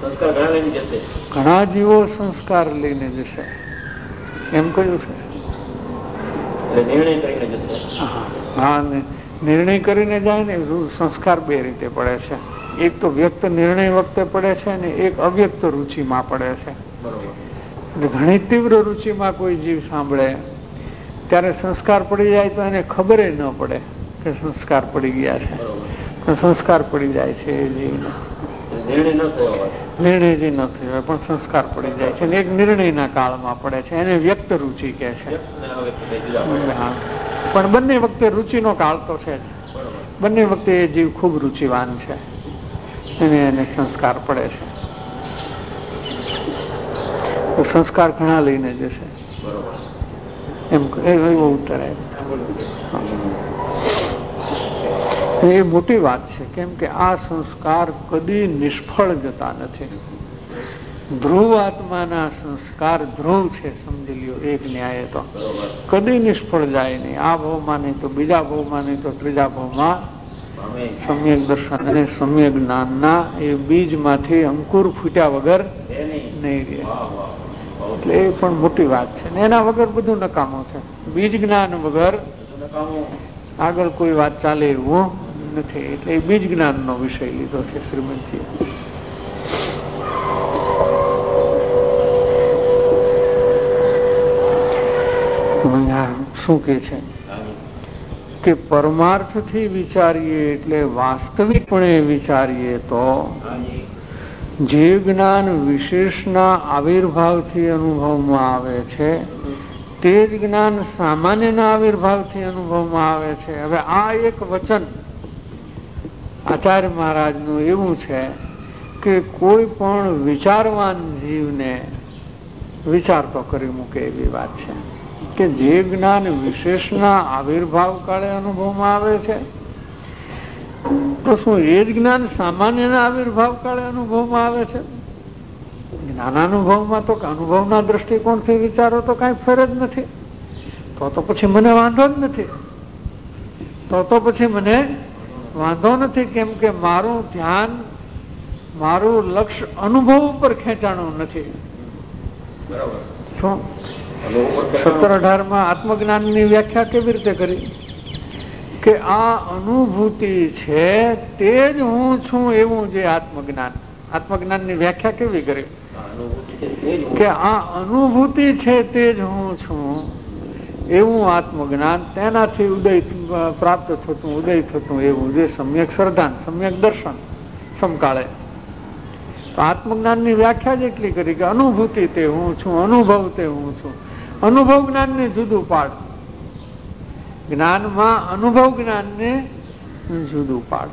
ઘણા જીવો સંસ્કાર લઈને જશે એમ કહ્યું છે. હા, નિર્ણય કરીને જાય ને. સંસ્કાર બે રીતે પડે છે. એક તો વ્યક્ત નિર્ણય વખતે પડે છે અને એક અવ્યક્ત રુચિમાં પડે છે. ઘણી તીવ્ર રુચિમાં કોઈ જીવ સાંભળે ત્યારે સંસ્કાર પડી જાય તો એને ખબર ન પડે કે સંસ્કાર પડી ગયા છે. તો સંસ્કાર પડી જાય છે એ જીવને. નિર્ણય જે ન થયો પણ સંસ્કાર પડી જાય છે. એક નિર્ણયના કાળમાં પડે છે, એને વ્યક્ત રુચિ કહે છે. પણ બંને વખતે રુચિનો કાળ તો છે જ. બંને વખતે એ જીવ ખૂબ રુચિવાન છે, એને એને સંસ્કાર પડે છે. તો સંસ્કાર ઘણા લઈને જશે એમ એવો ઉત્તર એ મોટી વાત છે. કેમ કે આ સંસ્કાર કદી નિષ્ફળ જતા નથી. ધ્રુવ આત્માના સંસ્કાર ધ્રુવ છે સમજી લ્યો. એક ન્યાય તો કદી નિષ્ફળ જાય નહીં. આ ભાવમાં નહીં તો બીજા ભાવમાં નહીં તો ત્રીજા ભાવમાં સમ્યક દર્શન અને સમ્યક જ્ઞાનના એ બીજમાંથી અંકુર ફૂટ્યા વગર નહીં રહે. એટલે એ પણ મોટી વાત છે. ને એના વગર બધું નકામું છે. બીજ જ્ઞાન વગર આગળ કોઈ વાત ચાલે એવું નથી. એટલે એ બીજ જ્ઞાન નો વિષય લીધો છે શ્રીમદજી. શું કે છે કે પરમાર્થ થી વિચારીએ એટલે વાસ્તવિકપણે વિચારીએ તો જે જ્ઞાન વિશેષના આવિર્ભાવથી અનુભવમાં આવે છે તે જ જ્ઞાન સામાન્યના આવિર્ભાવથી અનુભવમાં આવે છે. હવે આ એક વચન આચાર્ય મહારાજનું એવું છે કે કોઈ પણ વિચારવાન જીવને વિચાર તો કરી મૂકે એવી વાત છે કે જે જ્ઞાન વિશેષના આવિર્ભાવ કાળે અનુભવમાં આવે છે, તો શું એ જ જ્ઞાન સામાન્યના આવિર્ભાવ કાળે અનુભવમાં આવે છે? જ્ઞાનાનુભવમાં તો અનુભવના દ્રષ્ટિકોણથી વિચારો તો કઈ ફેર જ નથી. તો તો પછી મને વાંધો જ નથી. તો તો પછી મને વાંધો નથી. કેમ કે મારું ધ્યાન, મારું લક્ષ્ય અનુભવ ઉપર ખેંચાણું નથી. શું સત્તર અઢાર માં આત્મજ્ઞાનની વ્યાખ્યા કેવી રીતે કરી કે આ અનુભૂતિ છે તે જ હું છું એવું જે આત્મજ્ઞાન. આત્મજ્ઞાનની વ્યાખ્યા કેવી કરી કે આ અનુભૂતિ છે તે જ હું છું એવું આત્મજ્ઞાન, તેનાથી ઉદય પ્રાપ્ત થતું, ઉદય થતું એવું જે સમ્યક શ્રદ્ધા, સમ્યક દર્શન સમકાળે. તો આત્મજ્ઞાનની વ્યાખ્યા જ એટલી કરી કે અનુભૂતિ તે હું છું, અનુભવ તે હું છું. અનુભવ જ્ઞાનને જુદું પાડ. જ્ઞાનમાં અનુભવ જ્ઞાનને જુદું પાડ.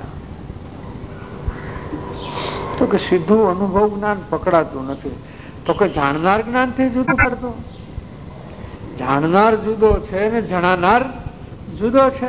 તો કે સીધું અનુભવ જ્ઞાન પકડાતું નથી. તો કે જાણનાર જ્ઞાનથી જુદું પડતું. જાણનાર જુદો છે ને જણાનાર જુદો છે.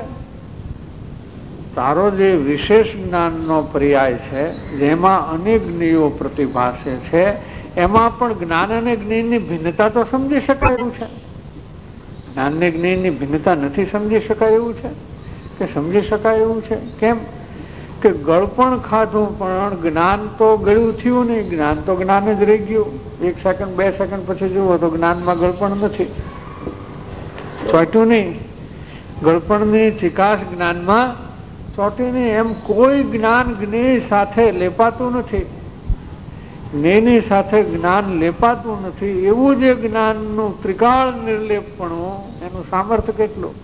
તારો જે વિશેષ જ્ઞાનનો પર્યાય છે, જેમાં અનેક જ્ઞેયો પ્રતિભાસે છે, એમાં પણ જ્ઞાન અને જ્ઞેયની ભિન્નતા તો સમજી શકાય એવું છે. જ્ઞાન ને જ્ઞેયની ભિન્નતા નથી સમજી શકાય એવું છે કે સમજી શકાય એવું છે? કેમ કે ગળપણ ખાધું પણ જ્ઞાન તો ગળ્યું થયું નહીં. જ્ઞાન તો જ્ઞાન જ રહી ગયું. એક સેકન્ડ બે સેકન્ડ પછી જુઓ તો જ્ઞાનમાં ગળપણ નથી, ચોટ્યું નહીં. ગળપણની ચિકાસ જ્ઞાનમાં ચોટી નહીં. એમ કોઈ જ્ઞાન જ્ઞેય સાથે લેપાતું નથી. જ્ઞેયની સાથે જ્ઞાન લેપાતું નથી. એવું જે જ્ઞાનનું ત્રિકાળ નિર્લેપપણું, એનું સામર્થ્ય કેટલું?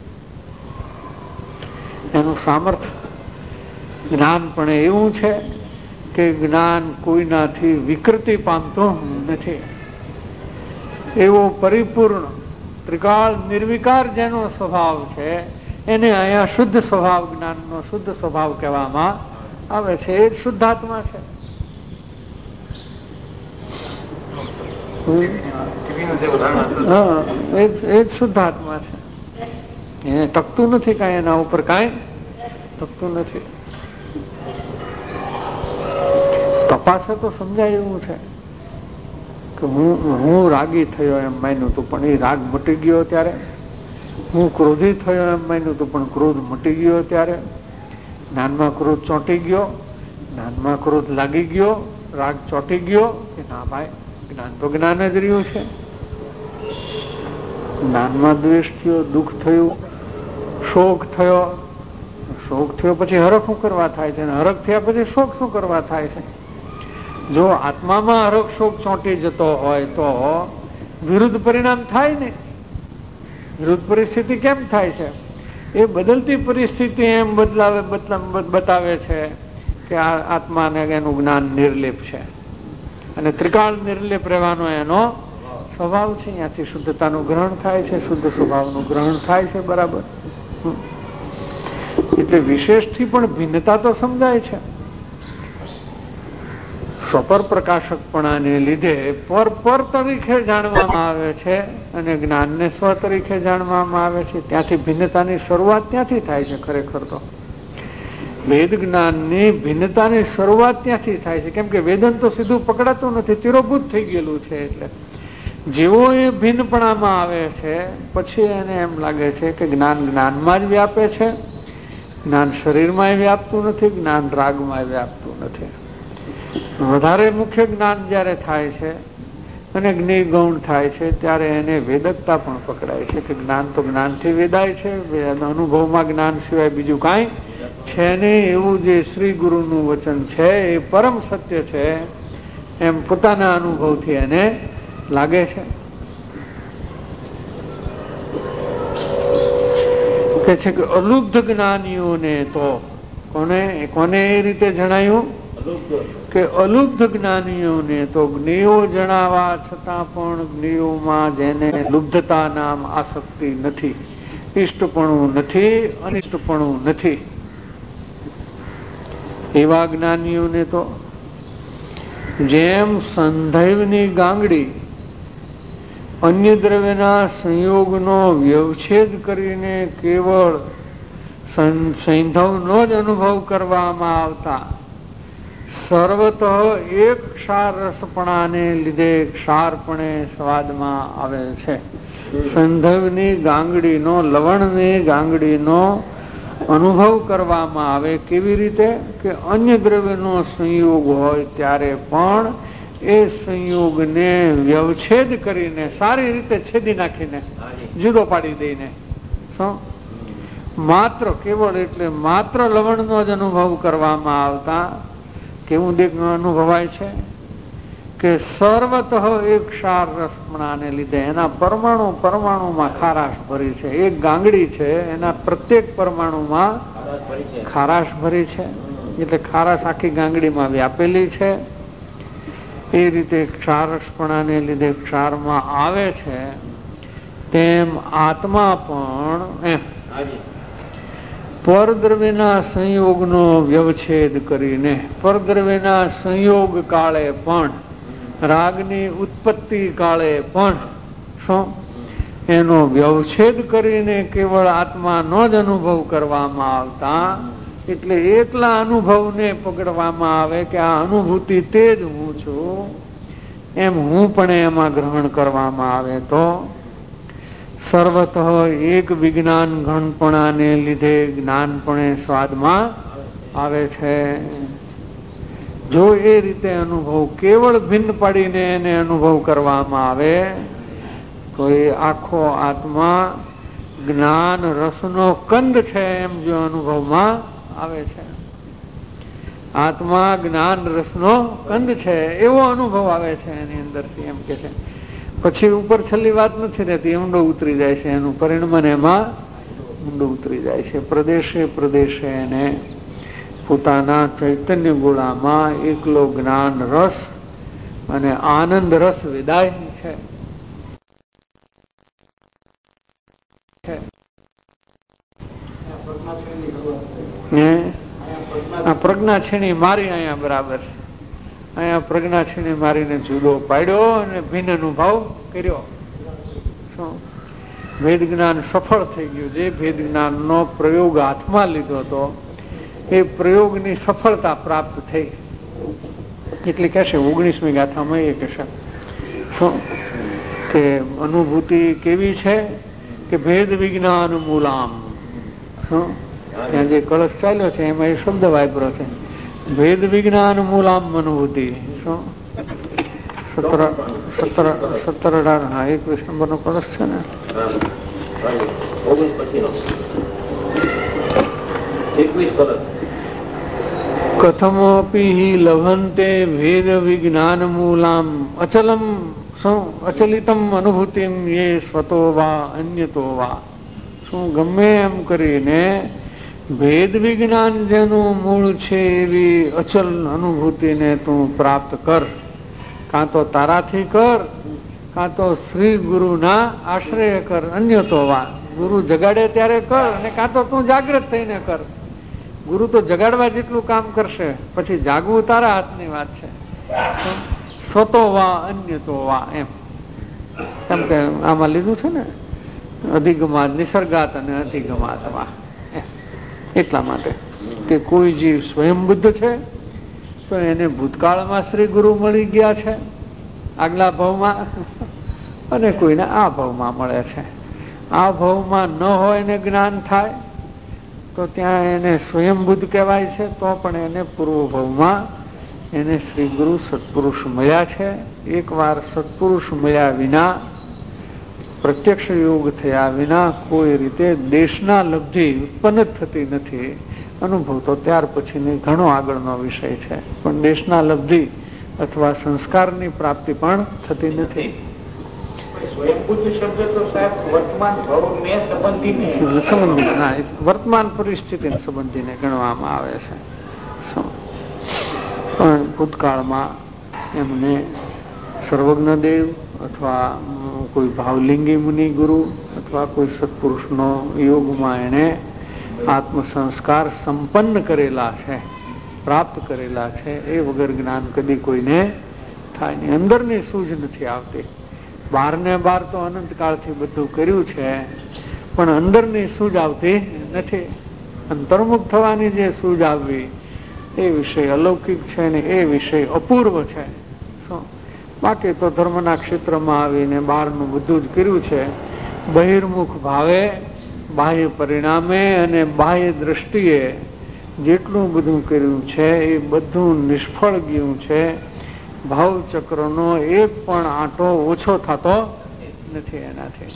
એનું સામર્થ્ય જ્ઞાન પણ એવું છે કે જ્ઞાન કોઈનાથી વિકૃતિ પામતું નથી. એવો પરિપૂર્ણ ત્રિકાળ નિર્વિકાર જેનો સ્વભાવ છે, એને અહીંયા શુદ્ધ સ્વભાવ, જ્ઞાનનો શુદ્ધ સ્વભાવ કહેવામાં આવે છે. એ જ શુદ્ધાત્મા છે. હા, એ જ શુદ્ધાત્મા છે. એને ટકતું નથી કાંઈ, એના ઉપર કાંઈ ટકતું નથી. તપાસે તો સમજાય એવું છે કે હું હું રાગી થયો એમ માન્યું હતું, પણ એ રાગ મટી ગયો ત્યારે. હું ક્રોધી થયો એમ માન્યું હતું, પણ ક્રોધ મટી ગયો ત્યારે. જ્ઞાનમાં ક્રોધ ચોંટી ગયો, જ્ઞાનમાં ક્રોધ લાગી ગયો, રાગ ચોંટી ગયો કે ના ભાઈ, જ્ઞાન તો જ્ઞાન જ રહ્યું છે. જ્ઞાનમાં દ્વેષ થયો, દુઃખ થયું, શોક થયો. શોક થયો પછી હરખ શું કરવા થાય છે? હરખ થયા પછી શોક શું કરવા થાય છે? જો આત્મામાં હરખ શોક ચોંટી જતો હોય તો વિરુદ્ધ પરિણામ થાય ને. વિરુદ્ધ પરિસ્થિતિ કેમ થાય છે? એ બદલતી પરિસ્થિતિ એમ બદલાવે બતાવે છે કે આ આત્માને એનું જ્ઞાન નિર્લેપ છે અને ત્રિકાળ નિર્લેપ રહેવાનો એનો સ્વભાવ છે. ત્યાંથી શુદ્ધતાનું ગ્રહણ થાય છે, શુદ્ધ સ્વભાવનું ગ્રહણ થાય છે. બરાબર. એટલે વિશેષથી પણ ભિન્નતા તો સમજાય છે. સ્વપર પ્રકાશકપણાને લીધે પર પર તરીકે જાણવામાં આવે છે અને જ્ઞાનને સ્વ તરીકે જાણવામાં આવે છે. ત્યાંથી ભિન્નતાની શરૂઆત ત્યાંથી થાય છે. ખરેખર તો વેદ જ્ઞાનની ભિન્નતાની શરૂઆત ત્યાંથી થાય છે. કેમ કે વેદન તો સીધું પકડાતું નથી, તિરોભૂત થઈ ગયેલું છે. એટલે જેવો એ ભિન્નપણામાં આવે છે પછી એને એમ લાગે છે કે જ્ઞાન જ્ઞાનમાં જ વ્યાપે છે, જ્ઞાન શરીરમાં વ્યાપતું નથી, જ્ઞાન રાગમાં વ્યાપતું નથી. વધારે મુખ્ય જ્ઞાન જયારે થાય છે અને જ્ઞેય ગૌણ થાય છે ત્યારે એને વેદકતા પણ પકડાય છે કે જ્ઞાન તો જ્ઞાનથી વેદાય છે. અનુભવમાં જ્ઞાન સિવાય બીજું કાંઈ છે નહીં. એવું જે શ્રી ગુરુનું વચન છે એ પરમ સત્ય છે એમ પોતાના અનુભવથી એને લાગે છે. કે છે કે અલુબ્ધ જ્ઞાનીઓને તો કોને કોને એ રીતે જણાયું કે અલુબ્ધ જ્ઞાનીઓને તો જ્ઞેયો જણાવવા છતાં પણ જ્ઞેયોમાં જેને લુબ્ધતા નામ આસક્તિ નથી, ઇષ્ટપણું નથી, અનિષ્ટપણું નથી, એવા જ્ઞાનીઓને તો જેમ સંધૈવની ગાંગડી અન્ય દ્રવ્યના સંયોગનો વ્યવચ્છેદ કરીને કેવળ સૈંધવનો જ અનુભવ કરવામાં આવતા સર્વતઃ એક ક્ષાર રસપણાને લીધે ક્ષારપણે સ્વાદમાં આવે છે. સંધવની ગાંગડીનો લવણની ગાંગડીનો અનુભવ કરવામાં આવે કેવી રીતે કે અન્ય દ્રવ્યનો સંયોગ હોય ત્યારે પણ એ સંયોગને વ્યવચ્છેદ કરીને સારી રીતે છેદી નાખીને જુદો પાડી દઈને માત્ર કેવળ એટલે માત્ર લવણનો જ અનુભવ કરવામાં આવતા કેવું અનુભવાય છે કે સર્વતઃ એક ક્ષાર રસપણાને લીધે એના પરમાણુ પરમાણુમાં ખારાશ ભરી છે. એક ગાંગડી છે એના પ્રત્યેક પરમાણુમાં ખારાશ ભરી છે એટલે ખારાશ આખી ગાંગડીમાં વ્યાપેલી છે. એ રીતે ક્ષારસપણાને લીધે ક્ષારમાં આવે છે તેમ આત્મા પણ એમ પરદ્રવ્યના સંયોગનો વ્યવચ્છેદ કરીને પરદ્રવ્યના સંયોગ કાળે પણ રાગની ઉત્પત્તિ કાળે પણ શું એનો વ્યવચ્છેદ કરીને કેવળ આત્માનો જ અનુભવ કરવામાં આવતા એટલે એકલા અનુભવને પકડવામાં આવે કે આ અનુભૂતિ તે જ હું છું એમ હું પણ એમાં ગ્રહણ કરવામાં આવે તો સર્વતઃ એક વિજ્ઞાન ઘણપણાને લીધે જ્ઞાનપણે સ્વાદમાં આવે છે. જો એ રીતે અનુભવ કેવળ ભિન્ન પાડીને એને અનુભવ કરવામાં આવે તો એ આખો આત્મા જ્ઞાન રસનો કંદ છે એમ જો અનુભવમાં આવે છે. આત્મા જ્ઞાન રસનો કંદ છે એવો અનુભવ આવે છે એની અંદરથી એમ કે છે. પછી ઉપર છેલ્લી વાત નથી રહેતી, ઊંડો ઉતરી જાય છે એનું પરિણામ એમાં ઊંડો ઉતરી જાય છે. પ્રદેશે પ્રદેશે એને પોતાના ચૈતન્ય ગોળામાં એકલો જ્ઞાન રસ અને આનંદ રસ વિદાય છે. આ પ્રજ્ઞા છીણી મારી અહીંયા બરાબર અહીંયા પ્રજ્ઞા છીણી મારીને જુદો પાડ્યો અને ભિન્ન અનુભવ કર્યો. શું ભેદ જ્ઞાન સફળ થઈ ગયું. જે ભેદ જ્ઞાનનો પ્રયોગ હાથમાં લીધો હતો એ પ્રયોગની સફળતા પ્રાપ્ત થઈ. એટલે કહેશે ઓગણીસમી ગાથામાં એ કહેશે શું કે અનુભૂતિ કેવી છે કે ભેદ વિજ્ઞાન મૂલામ. શું ત્યાં જે કળશ ચાલ્યો છે એમાં એ શબ્દ વાપર્યો છે ભેદ વિજ્ઞાન મૂલામ અનુભૂતિ. શું સત્તર સત્તર સત્તર અઢાર હા એકવીસ નંબર નો કળશ છે ને કથમપી લભંતે ભેદ વિજ્ઞાન મૂલામ અચલમ શું અચલિતમ અનુભૂતિમ એ સ્વતો વા અન્યતો વા. શું ગમે એમ કરીને ભેદ વિજ્ઞાન જેનું મૂળ છે એવી અચલ અનુભૂતિને તું પ્રાપ્ત કર. કાં તો તારાથી કર કાં તો શ્રી ગુરુના આશ્રય કર. અન્ય તો વા ગુરુ જગાડે ત્યારે કર અને કાં તો તું જાગૃત થઈને કર. ગુરુ તો જગાડવા જેટલું કામ કરશે, પછી જાગવું તારા હાથની વાત છે. સ્વતો વા અન્ય તો વા એમ કેમ કે આમાં લીધું છે ને અધિગમાત નિસર્ગાત અને અધિગમાત વા. એટલા માટે કે કોઈ જીવ સ્વયં બુદ્ધ છે તો એને ભૂતકાળમાં શ્રી ગુરુ મળી ગયા છે આગલા ભાવમાં અને કોઈને આ ભાવમાં મળે છે. આ ભાવમાં ન હોય ને જ્ઞાન થાય તો ત્યાં એને સ્વયં બુદ્ધ કહેવાય છે. તો પણ એને પૂર્વ ભાવમાં એને શ્રી ગુરુ સત્પુરુષ મળ્યા છે. એક વાર સત્પુરુષ મળ્યા વિના પ્રત્યક્ષ યોગ થયા વિના કોઈ રીતે દેશના લબ્ધિ ઉત્પન્ન થતી નથી. અનુભવ તો ત્યાર પછીની ઘણો આગળનો વિષય છે, પણ દેશના લબ્ધિ અથવા સંસ્કારની પ્રાપ્તિ પણ થતી નથી. સંબંધિત ના વર્તમાન પરિસ્થિતિને સંબંધીને ગણવામાં આવે છે. પણ ભૂતકાળમાં એમને સર્વજ્ઞ દેવ અથવા કોઈ ભાવલિંગી મુનિ ગુરુ અથવા કોઈ સત્પુરુષનો યોગમાં એને આત્મ સંસ્કાર સંપન્ન કરેલા છે, પ્રાપ્ત કરેલા છે. એ વગર જ્ઞાન કદી કોઈને થાય નહીં. અંદરની સૂઝ નથી આવતી. બહાર ને બહાર તો અનંત કાળથી બધું કર્યું છે, પણ અંદરની સૂઝ આવતી નથી. અંતર્મુખ થવાની જે સૂઝ આવવી એ વિષય અલૌકિક છે ને એ વિષય અપૂર્વ છે. બાકી તો ધર્મના ક્ષેત્રમાં આવીને બહારનું બધું જ કર્યું છે. બહિર્મુખ ભાવે, બાહ્ય પરિણામે અને બાહ્ય દ્રષ્ટિએ જેટલું બધું કર્યું છે એ બધું નિષ્ફળ ગયું છે. ભાવચક્રનો એક પણ આંટો ઓછો થતો નથી એનાથી.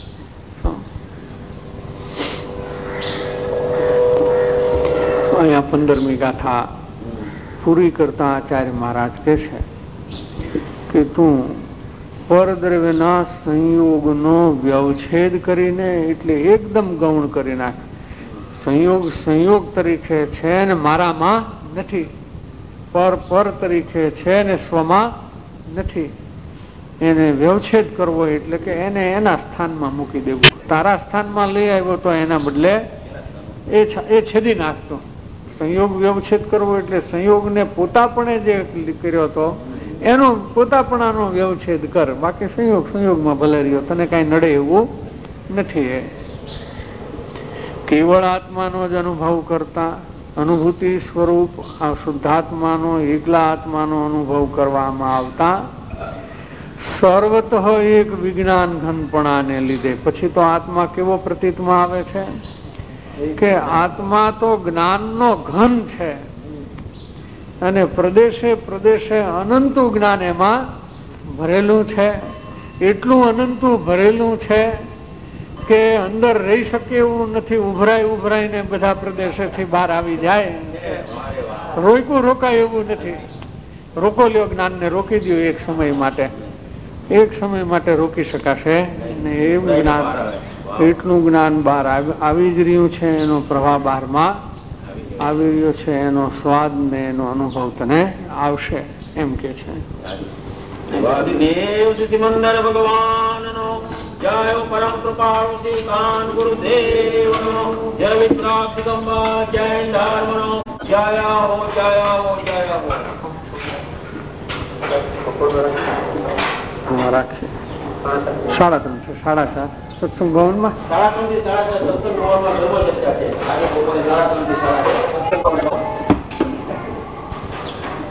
અહીંયા પંદરમી ગાથા પૂરી કરતા આચાર્ય મહારાજ કહે છે કે તું પરદ્રવ્યના સંયોગનો વ્યવચ્છેદ કરીને એટલે એકદમ ગૌણ કરી નાખ. સંયોગ સંયોગ તરીકે છે ને મારામાં નથી, પર પર તરીકે છે ને સ્વમાં નથી. એને વ્યવચ્છેદ કરવો એટલે કે એને એના સ્થાનમાં મૂકી દેવું. તારા સ્થાનમાં લઈ આવ્યો તો એના બદલે એ એ છેદી નાખતો. સંયોગ વ્યવચ્છેદ કરવો એટલે સંયોગને પોતાપણે જે કર્યો હતો એનો પોતાપણાનો વ્યવચ્છેદ કર. બાકી સંયોગ સંયોગમાં ભલે રહ્યો, તને કઈ નડે એવું નથી. કેવળ આત્માનો જ અનુભવ કરતા અનુભૂતિ સ્વરૂપ આ શુદ્ધાત્માનો એકલા આત્માનો અનુભવ કરવામાં આવતા સર્વતઃ એક વિજ્ઞાન ઘનપણાને લીધે પછી તો આત્મા કેવો પ્રતીતમાં આવે છે કે આત્મા તો જ્ઞાનનો ઘન છે અને પ્રદેશે પ્રદેશે અનંતું જ્ઞાન એમાં ભરેલું છે. એટલું અનંતું ભરેલું છે કે અંદર રહી શકે એવું નથી. ઉભરાય ઉભરાઈને બધા પ્રદેશેથી બહાર આવી જાય. રોકવું રોકાય એવું નથી. રોકો લ્યો જ્ઞાનને, રોકી દો એક સમય માટે. એક સમય માટે રોકી શકાશે ને એવું જ્ઞાન, એટલું જ્ઞાન બહાર આવી જ રહ્યું છે. એનો પ્રવાહ બહારમાં આવી રહ્યો છે. એનો સ્વાદ ને એનો અનુભવ તને આવશે એમ કે છે. જય પરમ કૃપાળુ શ્રી કાન ગુરુદેવનો જય વિપ્રાગ દિગંબર જૈન ધર્મનો જય હો જય હો જય હો. રાખીએ સાડા ત્રણ છે, સાડા ચાર સત્સંગ ભવનમાં સાડા ત્રણ થી સાડા ચાર સત્સંગ ભવનમાં સાડા ત્રણ થી સાડા ચાર